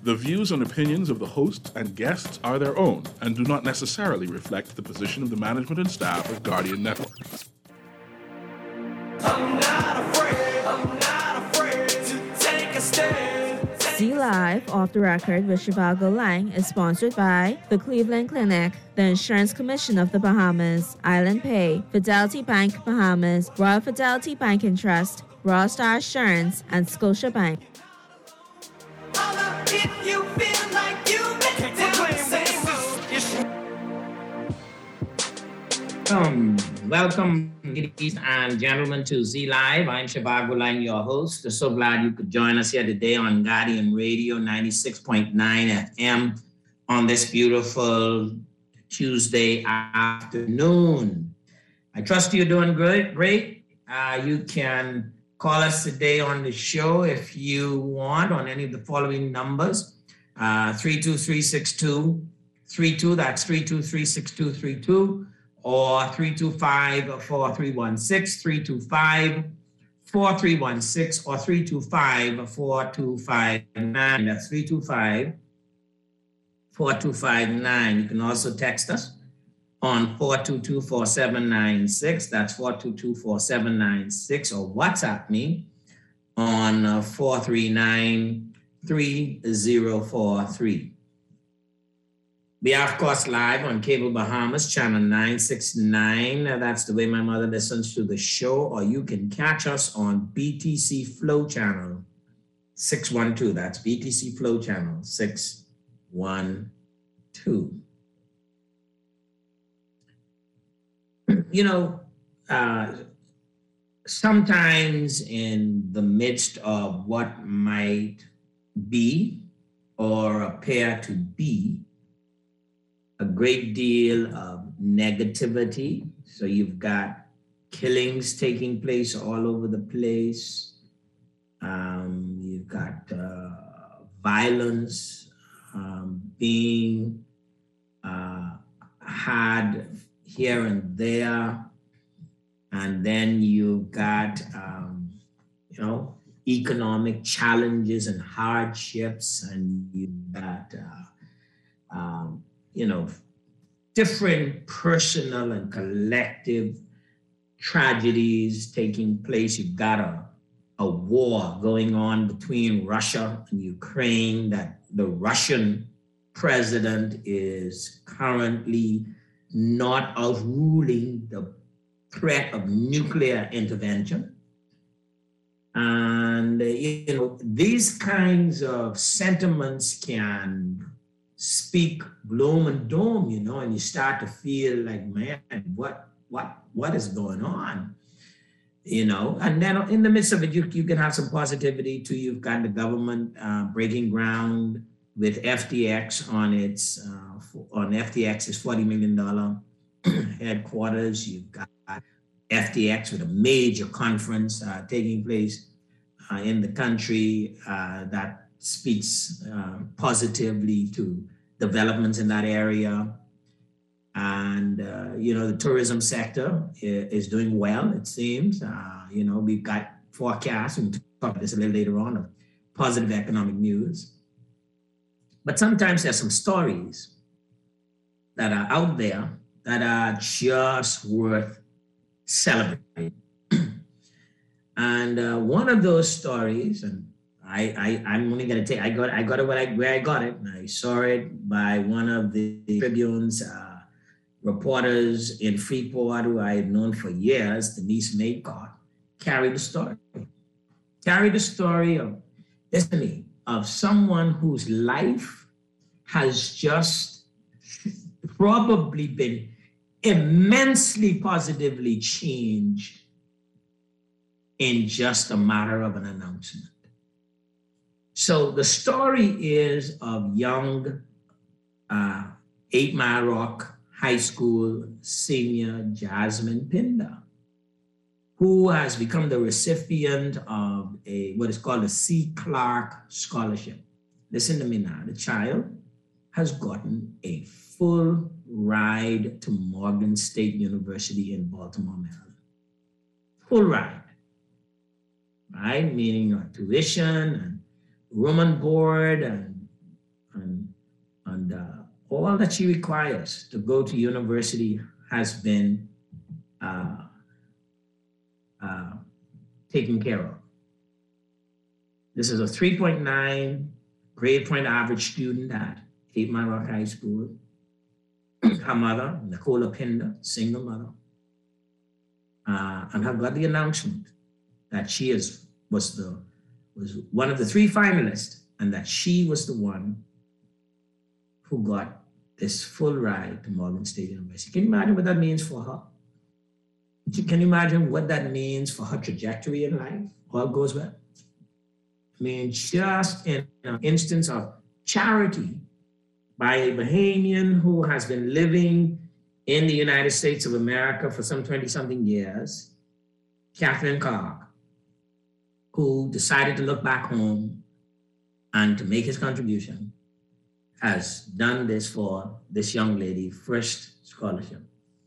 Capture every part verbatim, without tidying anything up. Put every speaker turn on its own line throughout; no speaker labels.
The views and opinions of the hosts and guests are their own and do not necessarily reflect the position of the management and staff of Guardian Network.
I'm not afraid, I'm not afraid to take a stand.
Z Live Off the Record with Shivago Lang is sponsored by the Cleveland Clinic, the Insurance Commission of the Bahamas, Island Pay, Fidelity Bank Bahamas, Royal Fidelity Bank and Trust, Royal Star Assurance, and Scotia Bank.
If you feel like you make the same.
Um, welcome, ladies and gentlemen, to Z Live. I'm Shivago Lang, your host. So glad you could join us here today on Guardian Radio ninety-six point nine F M on this beautiful Tuesday afternoon. I trust you're doing great. Great. Uh, you can call us today on the show if you want on any of the following numbers. Uh, three two three six two three two, that's three two three six two three two, or three two five four three one six, three two five four three one six, or three two five four two five nine. That's three two five four two five nine. You can also text us on four two two four seven nine six. That's four two two four seven nine six, or WhatsApp me on uh, four three nine three zero four three. We are, of course, live on Cable Bahamas, channel nine sixty-nine. Uh, that's the way my mother listens to the show. Or you can catch us on B T C Flow channel six one two. That's B T C Flow channel six one two. You know, uh, sometimes in the midst of what might be or appear to be a great deal of negativity. So you've got killings taking place all over the place. Um, you've got uh, violence um, being uh, had here and there. And then you've got, um, you know, economic challenges and hardships, and you've got, uh, um, you know, different personal and collective tragedies taking place. You've got a, a war going on between Russia and Ukraine that the Russian president is currently not outruling the threat of nuclear intervention. And, uh, you know, these kinds of sentiments can speak gloom and doom, you know, and you start to feel like, man, what, what, what is going on? You know, and then in the midst of it, you, you can have some positivity too. You've got the government uh, breaking ground with F T X on its, uh, on F T X's forty million dollars headquarters. You've got F T X with a major conference uh, taking place uh, in the country uh, that speaks uh, positively to developments in that area. And, uh, you know, the tourism sector is, is doing well, it seems. Uh, you know, we've got forecasts, and we'll talk about this a little later on, of positive economic news. But sometimes there's some stories that are out there that are just worth celebrating. And uh, one of those stories, and I, I, I'm only gonna take, I got, I got it where I, where I got it, and I saw it by one of the Tribune's uh, reporters in Freeport, who I had known for years, Denise Maycott, carried the story. Carried the story of, listen to me, of someone whose life has just probably been immensely positively changed in just a matter of an announcement. So the story is of young uh, Eight Mile Rock High School senior Jasmine Pinder, who has become the recipient of a what is called a C. Clark Scholarship. Listen to me now. The child has gotten a full ride to Morgan State University in Baltimore, Maryland. Full ride, right? Meaning uh, tuition and room and board and And uh, all that she requires to go to university has been uh, uh, taken care of. This is a three point nine grade point average student at Eight Mile Rock High School. Her mother, Nicola Pinder, single mother, uh, and have got the announcement that she is was the was one of the three finalists, and that she was the one who got this full ride to Morgan State University. Can you imagine what that means for her? Can you imagine what that means for her trajectory in life? All goes well. I mean, just in an instance of charity by a Bahamian who has been living in the United States of America for some twenty-something years, Catherine Clark, who decided to look back home and to make his contribution, has done this for this young lady, first scholarship.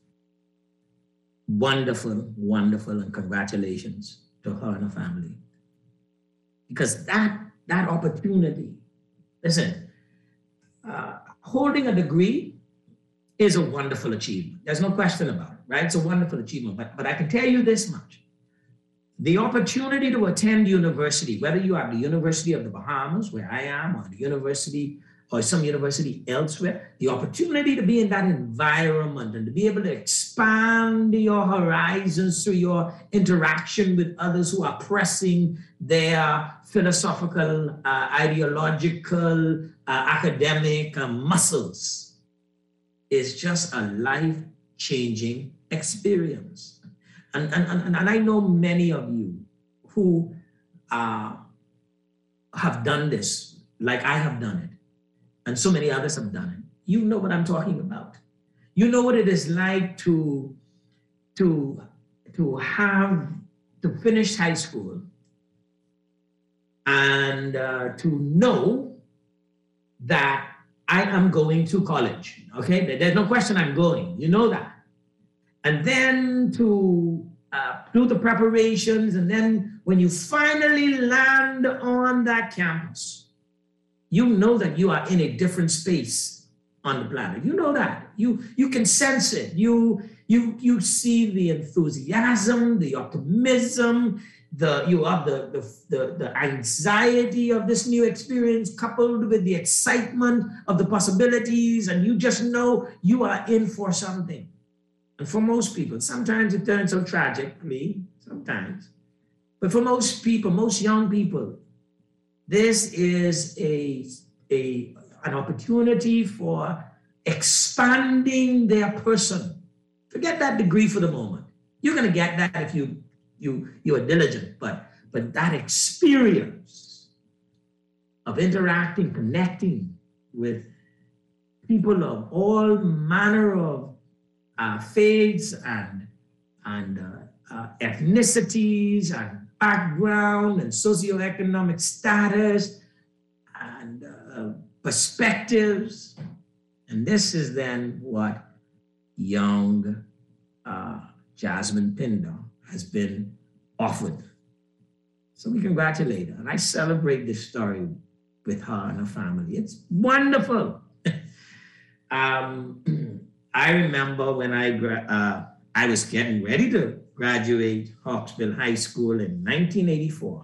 Wonderful, wonderful, and congratulations to her and her family. Because that, that opportunity, listen, uh, holding a degree is a wonderful achievement. There's no question about it, right? It's a wonderful achievement, but, but I can tell you this much. The opportunity to attend university, whether you are at the University of the Bahamas, where I am, or the university, or some university elsewhere, the opportunity to be in that environment and to be able to expand your horizons through your interaction with others who are pressing their philosophical, uh, ideological, uh, academic uh, muscles is just a life-changing experience. And, and, and, and I know many of you who uh, have done this, like I have done it, and so many others have done it. You know what I'm talking about. You know what it is like to, to, to have, to finish high school and uh, to know that I am going to college, okay? There's no question I'm going, you know that. And then to uh, do the preparations, and then when you finally land on that campus, you know that you are in a different space on the planet. You know that. You, you can sense it. You, you, you see the enthusiasm, the optimism, the, you have the, the, the, the anxiety of this new experience coupled with the excitement of the possibilities, and you just know you are in for something. And for most people, sometimes it turns out tragically, sometimes. But for most people, most young people, this is a, a, an opportunity for expanding their person. Forget that degree for the moment. You're going to get that if you, you, you are diligent, but, but that experience of interacting, connecting with people of all manner of uh, faiths and, and uh, uh, ethnicities and background and socioeconomic status and uh, perspectives. And this is then what young uh, Jasmine Pinder has been offered. So we congratulate her, and I celebrate this story with her and her family. It's wonderful. um, I remember when I, uh, I was getting ready to graduate Hawksbill High School in nineteen eighty-four.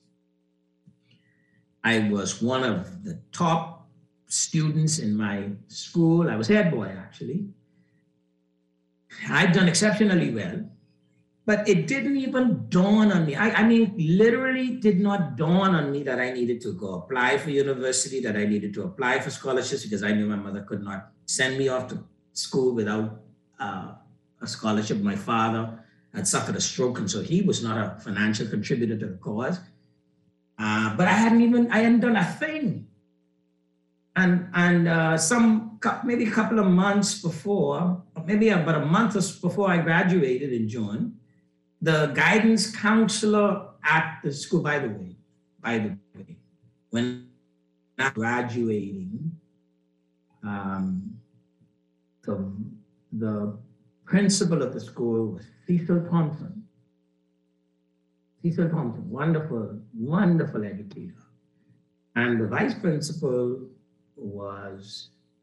I was one of the top students in my school. I was head boy, actually. I'd done exceptionally well, but it didn't even dawn on me. I, I mean, literally did not dawn on me that I needed to go apply for university, that I needed to apply for scholarships, because I knew my mother could not send me off to school without uh, a scholarship. My father had suffered a stroke, and so he was not a financial contributor to the cause. Uh, but I hadn't even, I hadn't done a thing. And, and uh, some, maybe a couple of months before, maybe about a month before I graduated in June, the guidance counselor at the school, by the way, by the way, when I'm graduating, um, the, the principal of the school was Cecil Thompson. Cecil Thompson, wonderful, wonderful educator. And the vice principal was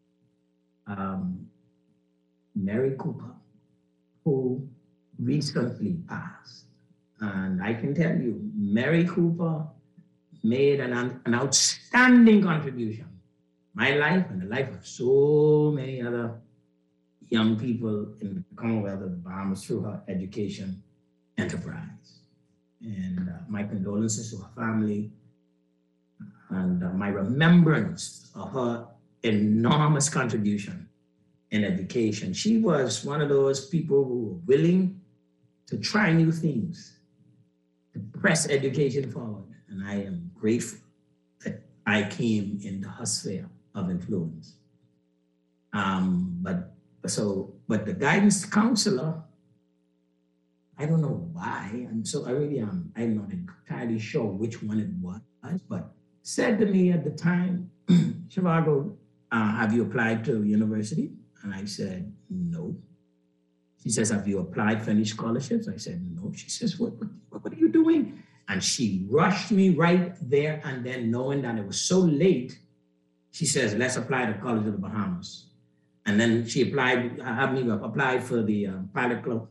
um, Mary Cooper, who recently passed. And I can tell you, Mary Cooper made an, an outstanding contribution. My life and the life of so many other young people in the Commonwealth of the Bahamas through her education enterprise. And uh, my condolences to her family and uh, my remembrance of her enormous contribution in education. She was one of those people who were willing to try new things, to press education forward. And I am grateful that I came into her sphere of influence. Um, but so, but the guidance counselor, I don't know why. And so I really am, I'm not entirely sure which one it was, but said to me at the time, Zhivago, uh, have you applied to university? And I said, no. She says, have you applied for any scholarships? I said, no. She says, what, what, what are you doing? And she rushed me right there and then, knowing that it was so late. She says, let's apply to College of the Bahamas. And then she applied, had me apply for the uh, Pilot Club,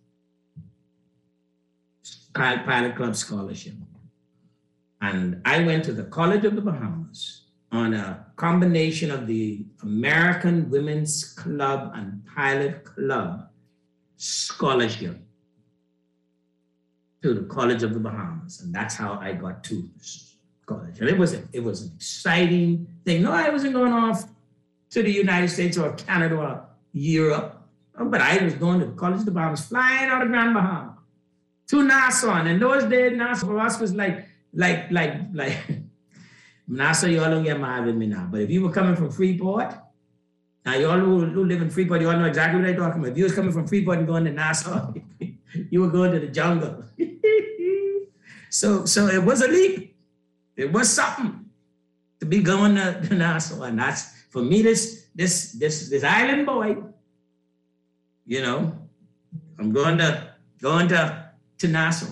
Pilot Club Scholarship. And I went to the College of the Bahamas on a combination of the American Women's Club and Pilot Club scholarship to the College of the Bahamas. And that's how I got to college. And it was, a, it was an exciting thing. No, I wasn't going off to the United States or Canada or Europe, but I was going to the College of the Bahamas, flying out of Grand Bahama to Nassau. And in those days, Nassau for us was like, like, like, like, Nassau, you all don't get mad with me now. But if you were coming from Freeport, now you all who, who live in Freeport, you all know exactly what I'm talking about. If you was coming from Freeport and going to Nassau, you were going to the jungle. so, so it was a leap. It was something to be going to, to Nassau. And that's, for me, this, this, this, this island boy, you know, I'm going to, going to, to Nassau.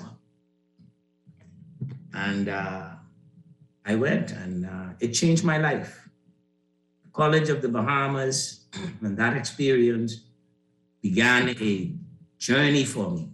And uh, I went, and uh, it changed my life. College of the Bahamas, and that experience began a journey for me.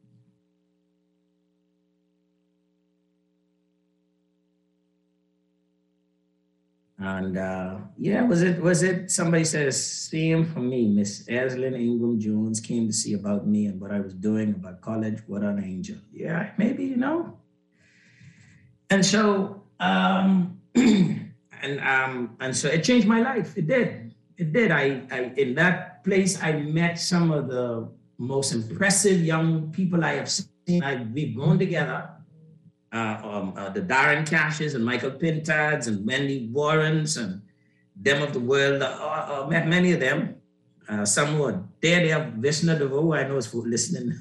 And uh, yeah, was it, was it, somebody says, same for me, Miss Eslyn Ingram Jones came to see about me and what I was doing about college. What an angel. Yeah, maybe, you know. And so, um, and um, and so it changed my life. It did. It did. I, I in that place, I met some of the most impressive young people I have seen. I, we've grown together. Uh, um, uh, the Darren Cashes and Michael Pintads and Wendy Warrens and them of the world. Uh, uh, met many of them. Uh, some were there. They have Vishnu DeVoe, I know is listening.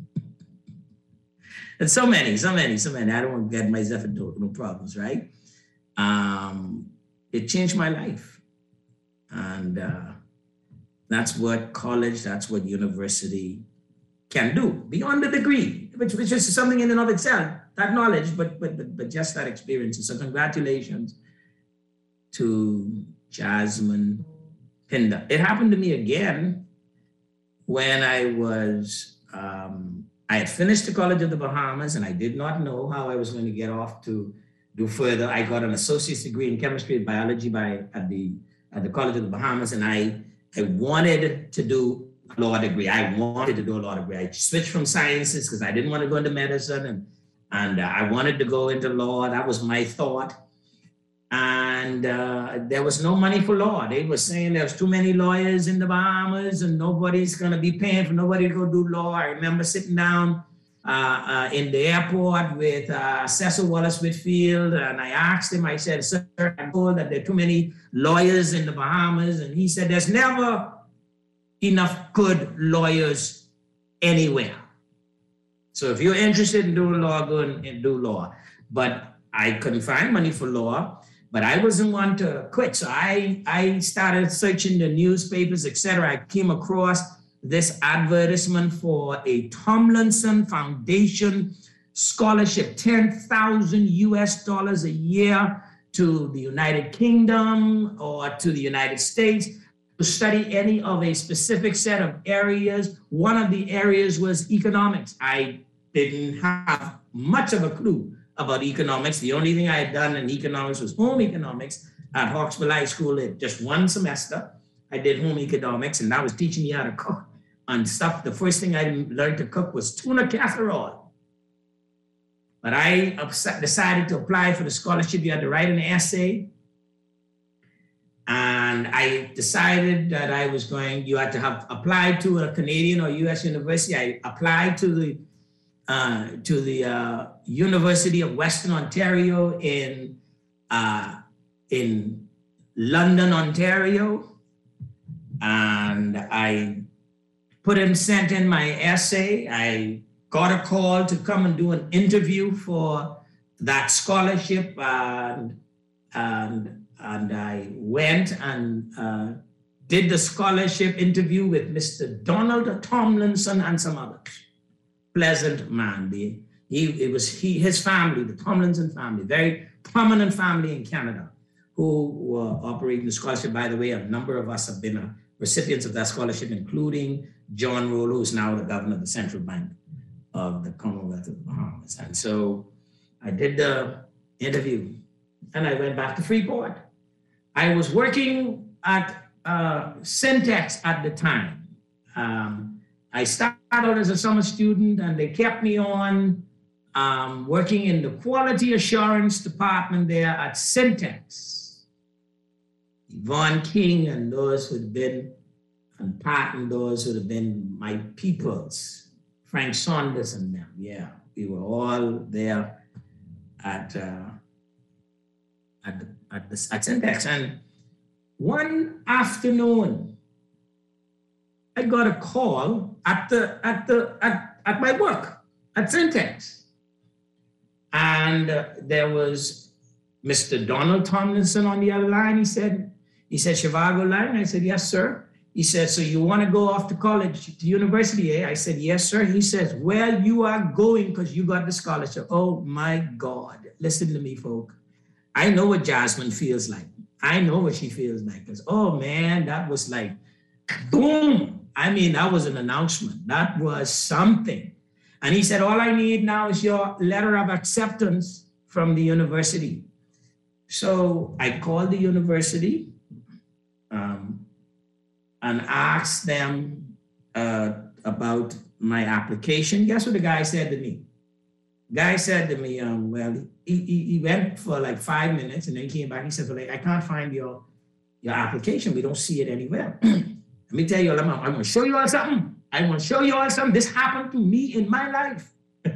And so many, so many, so many. I don't want to get myself into no problems, right? Um, it changed my life. And uh, that's what college, that's what university can do, beyond the degree, which, which is something in and of itself, that knowledge, but, but, but, but just that experience. So congratulations to Jasmine Pinder. It happened to me again when I was, um, I had finished the College of the Bahamas, and I did not know how I was going to get off to do further. I got an associate's degree in chemistry and biology by at the at the College of the Bahamas, and I I wanted to do a law degree. I wanted to do a law degree. I switched from sciences because I didn't want to go into medicine, and and uh, I wanted to go into law. That was my thought. And uh, there was no money for law. They were saying there's too many lawyers in the Bahamas and nobody's going to be paying for nobody to go do law. I remember sitting down uh, uh, in the airport with uh, Cecil Wallace Whitfield, and I asked him, I said, sir, I'm told that there are too many lawyers in the Bahamas. And he said, there's never enough good lawyers anywhere. So if you're interested in doing law, go and do law. But I couldn't find money for law. But I wasn't one to quit. So I, I started searching the newspapers, et cetera. I came across this advertisement for a Tomlinson Foundation scholarship, ten thousand U S dollars a year to the United Kingdom or to the United States. to study any of a specific set of areas. One of the areas was economics. I didn't have much of a clue about economics. The only thing I had done in economics was home economics at Hawkesville High School in just one semester. I did home economics, and that was teaching me how to cook and stuff. The first thing I learned to cook was tuna casserole. But I decided to apply for the scholarship. You had to write an essay. And I decided that I was going, you had to have applied to a Canadian or U S university. I applied to the uh, to the uh, University of Western Ontario in, uh, in London, Ontario. And I put in, sent in my essay. I got a call to come and do an interview for that scholarship. And, and And I went and uh, did the scholarship interview with Mister Donald Tomlinson and some others. Pleasant man. The, he, it was he, his family, the Tomlinson family, very prominent family in Canada, who were operating the scholarship. By the way, a number of us have been uh, recipients of that scholarship, including John Rollo, who is now the governor of the Central Bank of the Commonwealth of the Bahamas. And so I did the interview, and I went back to Freeport. I was working at uh, Syntex at the time. Um, I started out as a summer student, and they kept me on um, working in the quality assurance department there at Syntex. Yvonne King and those who had been, and Pat and those who had been my peoples, Frank Saunders and them, yeah. We were all there at, uh, at the at the at Syntex. And one afternoon, I got a call at the at the at, at my work at Syntex. And uh, there was Mister Donald Tomlinson on the other line. He said, he said, Zhivago Lang? I said, yes, sir. He said, so you want to go off to college, to university, eh? I said, yes, sir. He says, well, you are going because you got the scholarship. Oh my God. Listen to me, folk. I know what Jasmine feels like. I know what she feels like. Because, oh man, that was like, boom. I mean, that was an announcement. That was something. And he said, all I need now is your letter of acceptance from the university. So I called the university um, and asked them uh, about my application. Guess what the guy said to me? Guy said to me, um, well, he, he, he went for like five minutes and then he came back. He said, well, I can't find your, your application. We don't see it anywhere. Let me tell you all, I'm, I'm going to show you all something. I want to show you all something. This happened to me in my life.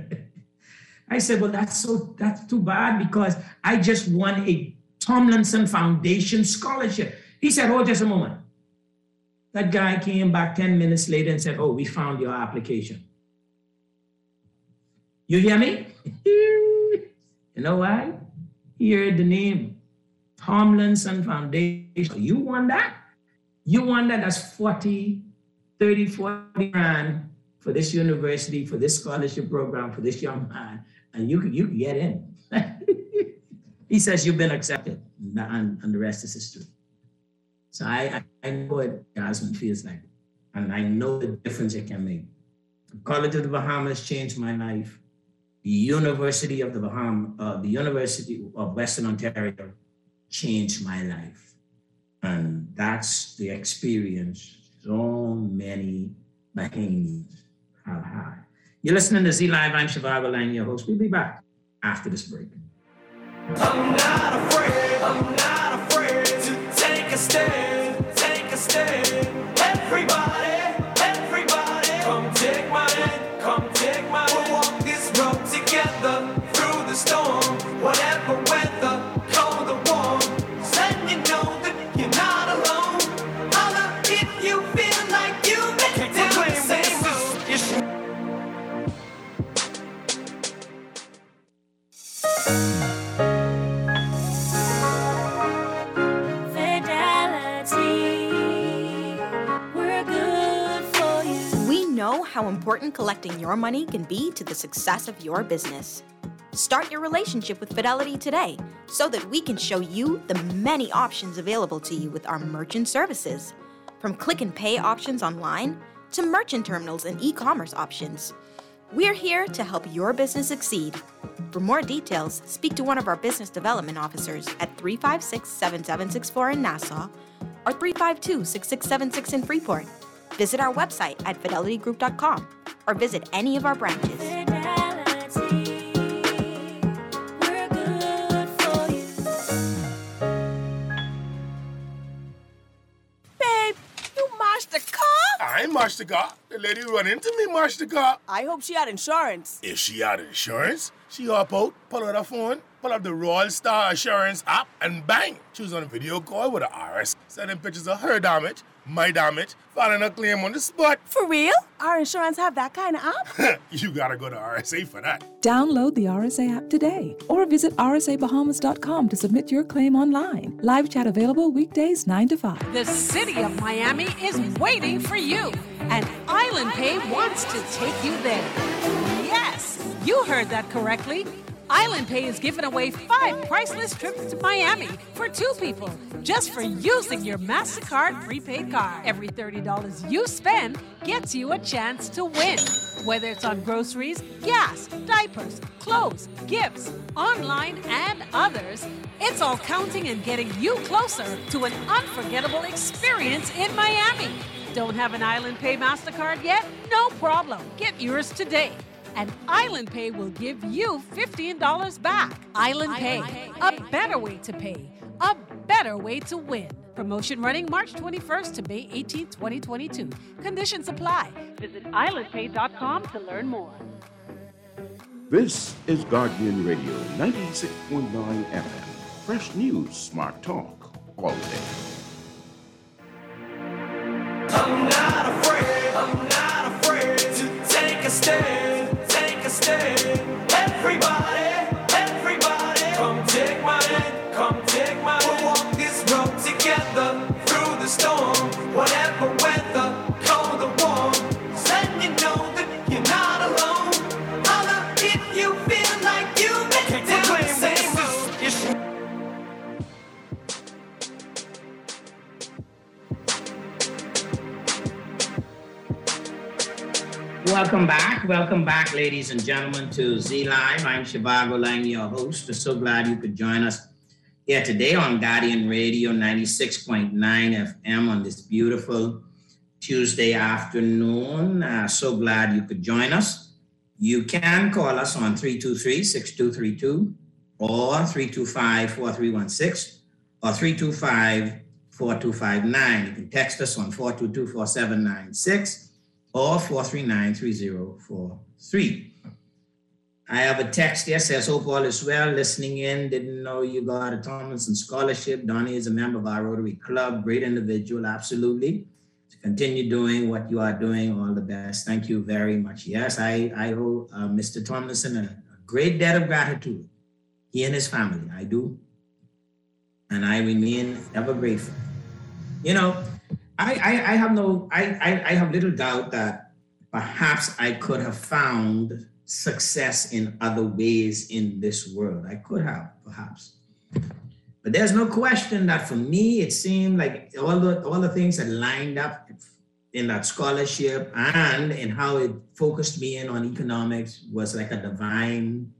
I said, well, that's so, that's too bad because I just won a Tomlinson Foundation scholarship. He said, oh, just a moment. That guy came back ten minutes later and said, oh, we found your application. You hear me? You know why? He heard the name Tomlinson Foundation. You won that? You won that? That's forty, thirty, forty grand for this university, for this scholarship program, for this young man. And you can, you can get in. He says, you've been accepted. And, and the rest is history. So I, I, I know what Jasmine feels like. And I know the difference it can make. The College of the Bahamas changed my life. The University of the Bahamas, uh, the University of Western Ontario changed my life. And that's the experience so many Bahamians have had. You're listening to Z Live. I'm Zhivago Lang, your host. We'll be back after this break.
I'm not afraid, I'm not afraid to take a stand, take a stand. Everybody, everybody, come take my hand, come take my hand. We'll walk this road together through the storm, whatever weather, cold or warm. Let me know that you're not alone. Holla if you feel like you've been down the same road.
How important collecting your money can be to the success of your business. Start your relationship with Fidelity today so that we can show you the many options available to you with our merchant services. From click and pay options online to merchant terminals and e-commerce options, we're here to help your business succeed. For more details, speak to one of our business development officers at three five six, seven seven six four in Nassau or three five two, six six seven six in Freeport. Visit our website at fidelity group dot com or visit any of our branches.
I ain't marched the car. The lady who run into me marched the car.
I hope she had insurance.
If she had insurance, she hop out, pull out her phone, pull up the Royal Star Assurance app, and bang! She was on a video call with the R S, sending pictures of her damage, my damage, filing a claim on the spot.
For real? Our insurance have that kind of app?
You gotta go to R S A for that.
Download the R S A app today or visit r s a bahamas dot com to submit your claim online. Live chat available weekdays nine to five.
The city of Miami is waiting for you, and Island Pay wants to take you there. Yes, you heard that correctly. Island Pay is giving away five priceless trips to Miami for two people just for using your MasterCard prepaid card. Every thirty dollars you spend gets you a chance to win. Whether it's on groceries, gas, diapers, clothes, gifts, online, and others, it's all counting and getting you closer to an unforgettable experience in Miami. Don't have an Island Pay MasterCard yet? No problem. Get yours today. And Island Pay will give you fifteen dollars back. Island Pay, a better way to pay, a better way to win. Promotion running March twenty-first to May eighteenth, twenty twenty-two. Conditions apply. Visit island pay dot com to learn more.
This is Guardian Radio ninety-six point nine F M. Fresh news, smart talk, all day.
I'm not afraid, I'm not afraid to take a stand, take a stand. Everybody, everybody, come take my hand, come take my hand. We'll walk this road together through the storm, whatever weather, cold or warm. Letting you know that you're not alone. Holler if you feel like you've been down the same road.
Welcome back. Welcome back, ladies and gentlemen, to Z Live. I'm Shivago Lang, your host. We're so glad you could join us here today on Guardian Radio ninety-six point nine F M on this beautiful Tuesday afternoon. Uh, so glad you could join us. You can call us on three two three, six two three two or three two five, four three one six or three two five, four two five nine. You can text us on four two two, four seven nine six. or four three nine, three zero four three. I have a text here, says, hope all is well, listening in, didn't know you got a Tomlinson Scholarship. Donnie is a member of our Rotary Club, great individual, absolutely. To continue doing what you are doing, all the best. Thank you very much. Yes, I, I owe uh, Mister Tomlinson a, a great debt of gratitude. He and his family, I do. And I remain ever grateful. You know, I, I, I have no, I, I, I have little doubt that perhaps I could have found success in other ways in this world. I could have, perhaps. But there's no question that for me, it seemed like all the, all the things that lined up in that scholarship and in how it focused me in on economics was like a divine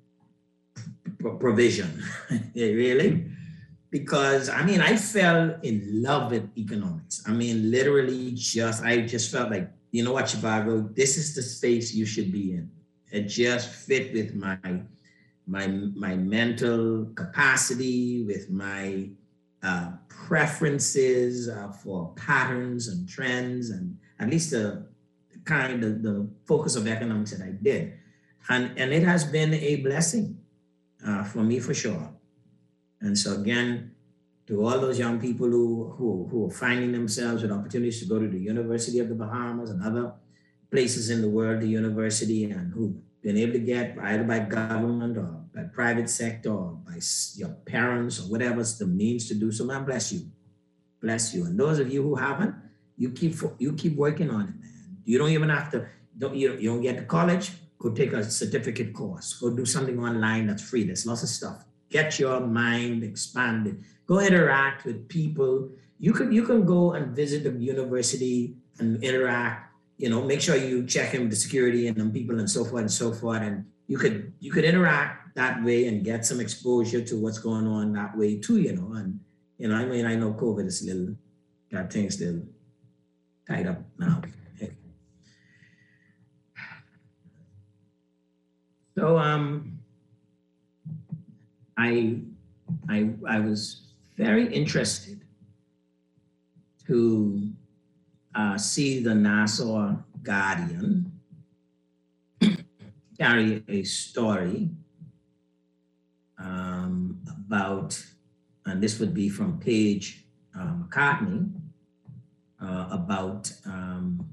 provision, really. Because, I mean, I fell in love with economics. I mean, literally just, I just felt like, you know what, Chicago, this is the space you should be in. It just fit with my, my, my mental capacity, with my uh, preferences uh, for patterns and trends, and at least the kind of the focus of economics that I did. And, and it has been a blessing uh, for me, for sure. And so again, to all those young people who, who, who are finding themselves with opportunities to go to the University of the Bahamas and other places in the world, the university, and who've been able to get either by government or by private sector or by your parents or whatever's the means to do so, man, bless you. Bless you. And those of you who haven't, you keep you keep working on it, man. You don't even have to, don't, you, you don't get to college, go take a certificate course, go do something online that's free. There's lots of stuff. Get your mind expanded. go interact with people. You can you can go and visit the university and interact, you know, make sure you check in with the security and them people and so forth and so forth. And you could you could interact that way and get some exposure to what's going on that way too, you know. And, you know, I mean, I know COVID is a little, got things still tied up now. So um, I, I, I was very interested to uh, see the Nassau Guardian carry a story um, about, and this would be from Paige uh, McCartney, uh, about um,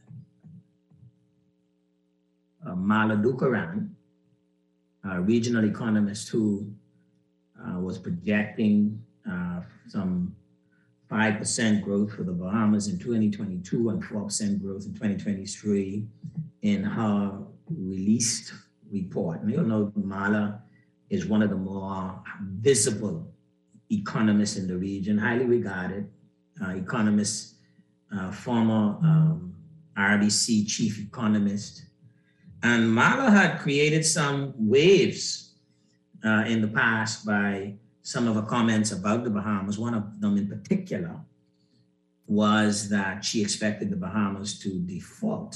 uh, Mala Dukaran, a regional economist who uh, was projecting uh, some five percent growth for the Bahamas in twenty twenty-two and four percent growth in twenty twenty-three in her released report. And you know, Mala is one of the more visible economists in the region, highly regarded uh, economist, uh, former um, R B C chief economist. And Mala had created some waves uh, in the past by some of her comments about the Bahamas. One of them in particular was that she expected the Bahamas to default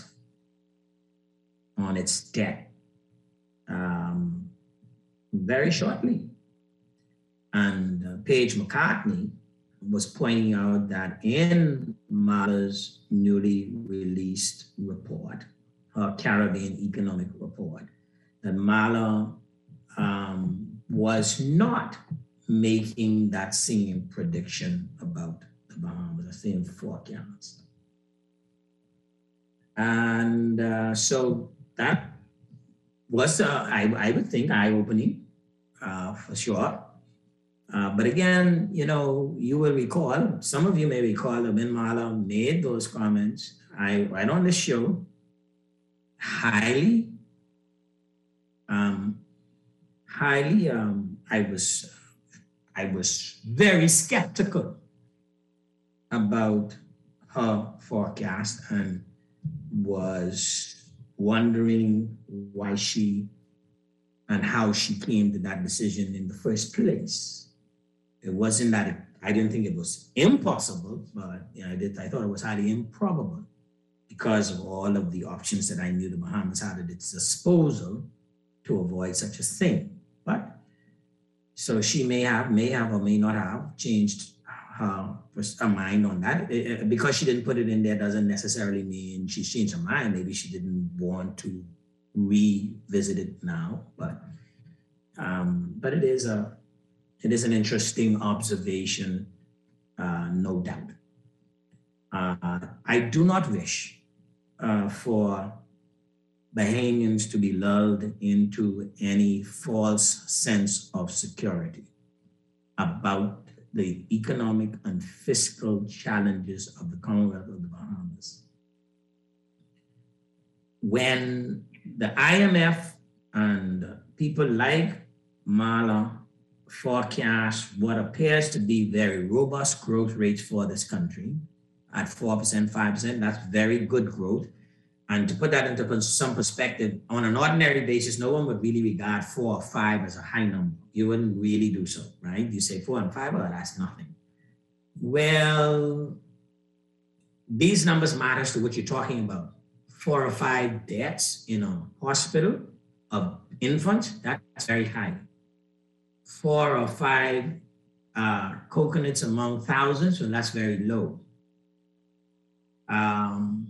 on its debt um, very shortly. And uh, Paige McCartney was pointing out that in Mala's newly released report, her Caribbean Economic Report, that Mala um, was not making that same prediction about the Bahamas, the same forecast. And uh, so that was, uh, I, I would think, eye-opening uh, for sure. Uh, but again, you know, you will recall, some of you may recall that when Mala made those comments, I, right on this show, highly, um, highly, um, I was, I was very skeptical about her forecast and was wondering why she and how she came to that decision in the first place. It wasn't that it, I didn't think it was impossible, but you know, I did. I thought it was highly improbable because of all of the options that I knew the Bahamas had at its disposal to avoid such a thing. But so she may have, may have or may not have changed her, her mind on that. It, it, because she didn't put it in there doesn't necessarily mean she's changed her mind. Maybe she didn't want to revisit it now, but um, but it is a it is an interesting observation, uh, no doubt. Uh, I do not wish uh, for Bahamians to be lulled into any false sense of security about the economic and fiscal challenges of the Commonwealth of the Bahamas. When the I M F and people like Mala forecast what appears to be very robust growth rates for this country at four percent, five percent, that's very good growth. And to put that into some perspective, on an ordinary basis, no one would really regard four or five as a high number. You wouldn't really do so, right? You say four and five, well, that's nothing. Well, these numbers matters to what you're talking about. Four or five deaths in a hospital of infants, that's very high. Four or five uh, coconuts among thousands, well, that's very low. Um,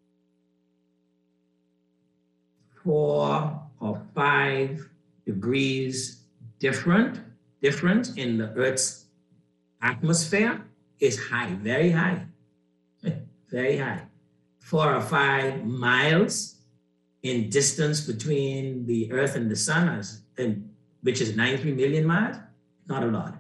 four or five degrees different, difference in the Earth's atmosphere is high, very high, very high. Four or five miles in distance between the Earth and the Sun, as, and, which is ninety-three million miles, not a lot.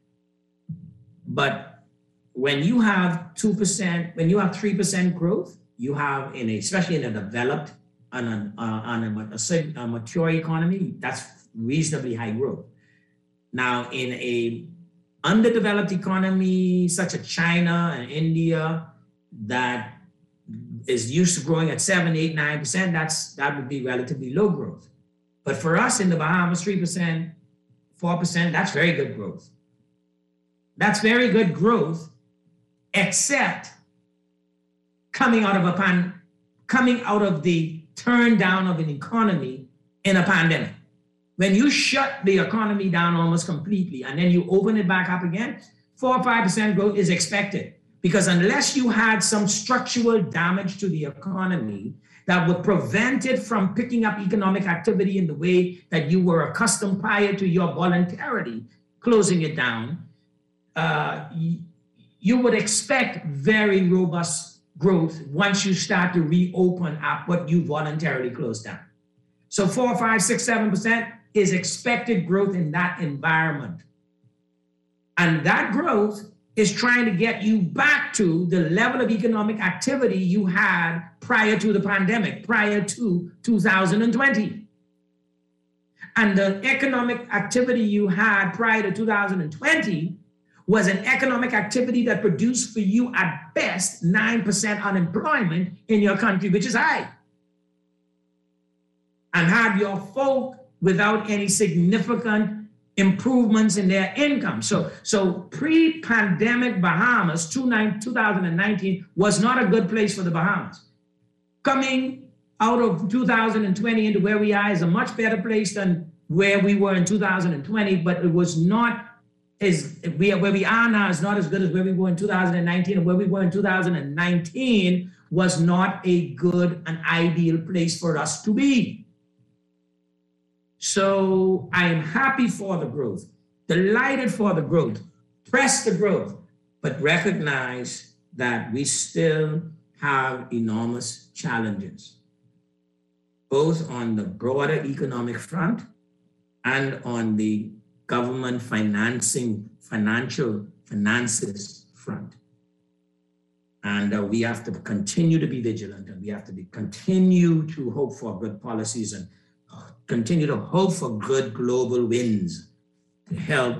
But when you have two percent, when you have three percent growth, you have, in a, especially in a developed, on a, uh, on a, a, a mature economy, that's reasonably high growth. Now, in a underdeveloped economy such as China and India that is used to growing at seven, eight, nine percent, that's that would be relatively low growth. But for us in the Bahamas, three percent, four percent, that's very good growth. That's very good growth, except coming out of a pan, coming out of the turn down of an economy in a pandemic. When you shut the economy down almost completely and then you open it back up again, four or five percent growth is expected. Because unless you had some structural damage to the economy that would prevent it from picking up economic activity in the way that you were accustomed prior to your voluntarily closing it down, uh, you, you would expect very robust growth once you start to reopen up what you voluntarily closed down. So four, five, six, seven percent is expected growth in that environment. And that growth is trying to get you back to the level of economic activity you had prior to the pandemic, prior to two thousand twenty. And the economic activity you had prior to two thousand twenty was an economic activity that produced for you at best nine percent unemployment in your country, which is high. And had your folk without any significant improvements in their income. So, so pre-pandemic Bahamas, two thousand nineteen, was not a good place for the Bahamas. Coming out of two thousand twenty into where we are is a much better place than where we were in two thousand twenty, but it was not as, we are, where we are now is not as good as where we were in two thousand nineteen, and where we were in two thousand nineteen was not a good and ideal place for us to be. So I am happy for the growth, delighted for the growth, press the growth, but recognize that we still have enormous challenges, both on the broader economic front and on the government financing, financial finances front. And uh, we have to continue to be vigilant, and we have to be, continue to hope for good policies and continue to hope for good global wins to help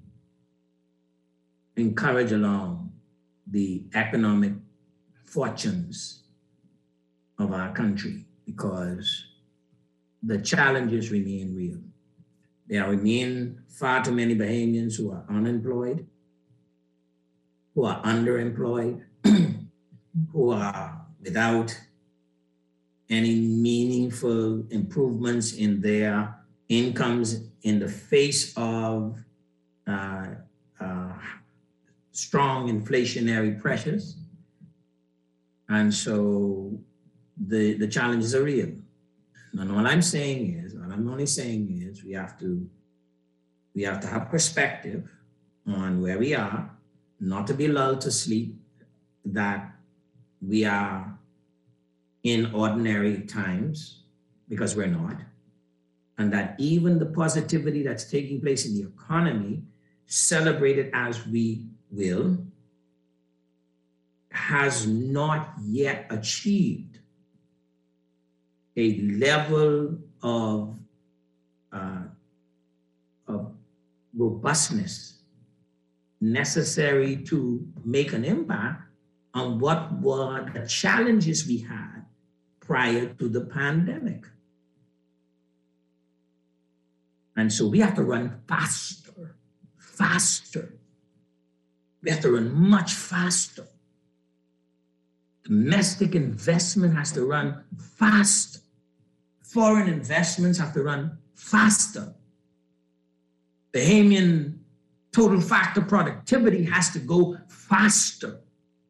encourage along the economic fortunes of our country, because the challenges remain real. There remain far too many Bahamians who are unemployed, who are underemployed, who are without any meaningful improvements in their incomes in the face of uh, uh, strong inflationary pressures. And so the, the challenges are real. And all I'm saying is, all I'm only saying is we have to, we have to have perspective on where we are, not to be lulled to sleep that we are in ordinary times, because we're not, and that even the positivity that's taking place in the economy, celebrated as we will, has not yet achieved a level of, uh, of robustness necessary to make an impact on what were the challenges we had prior to the pandemic. And so we have to run faster, faster. We have to run much faster. Domestic investment has to run faster. Foreign investments have to run faster. Bahamian total factor productivity has to go faster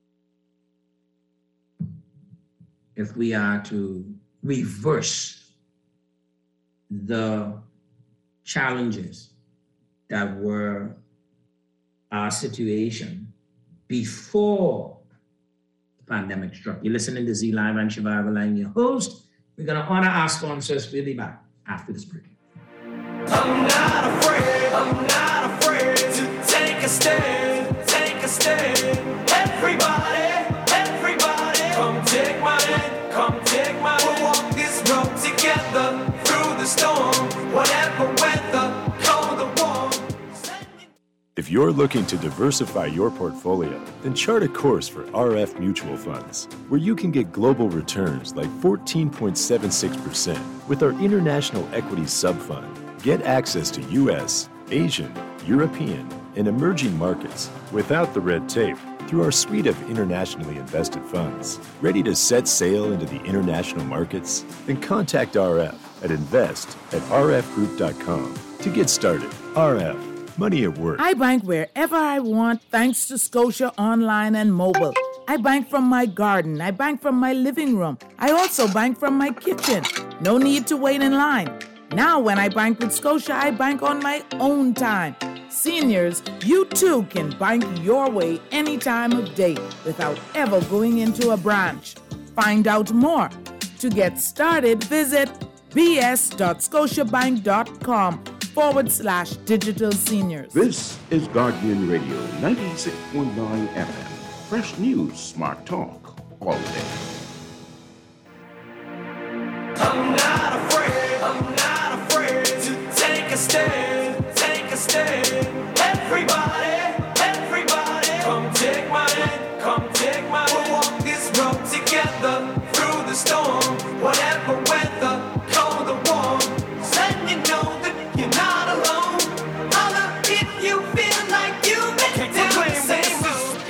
if we are to reverse the challenges that were our situation before the pandemic struck. You're listening to Z Live, I'm Shivago Lang, your host. We're gonna honor our sponsors. We'll be back after this break.
I'm not afraid, I'm not afraid to take a stand, take a stand. Everybody, everybody, come take my hand, come take my hand. We'll walk this road together through the storm, whatever weather, cold or warm.
If If you're looking to diversify your portfolio, then chart a course for R F Mutual Funds, where you can get global returns like fourteen point seven six percent with our International Equities Sub-Fund. Get access to U S, Asian, European, and emerging markets without the red tape through our suite of internationally invested funds. Ready to set sail into the international markets? Then contact R F at invest at r f group dot com to get started. R F. Money at work.
I bank wherever I want thanks to Scotia Online and Mobile. I bank from my garden. I bank from my living room. I also bank from my kitchen. No need to wait in line. Now when I bank with Scotia, I bank on my own time. Seniors, you too can bank your way any time of day without ever going into a branch. Find out more. To get started, visit bs.scotiabank.com forward slash digital seniors.
This is Guardian Radio ninety-six point nine F M. Fresh news, smart talk, all day.
I'm not afraid, I'm not afraid to take a stand, take a stand. Everybody, everybody, come take my hand, come take my hand. We'll walk this road together through the storm, whatever weather, cold or warm. Letting you know that you're not alone. Holler if you feel like you've been down the same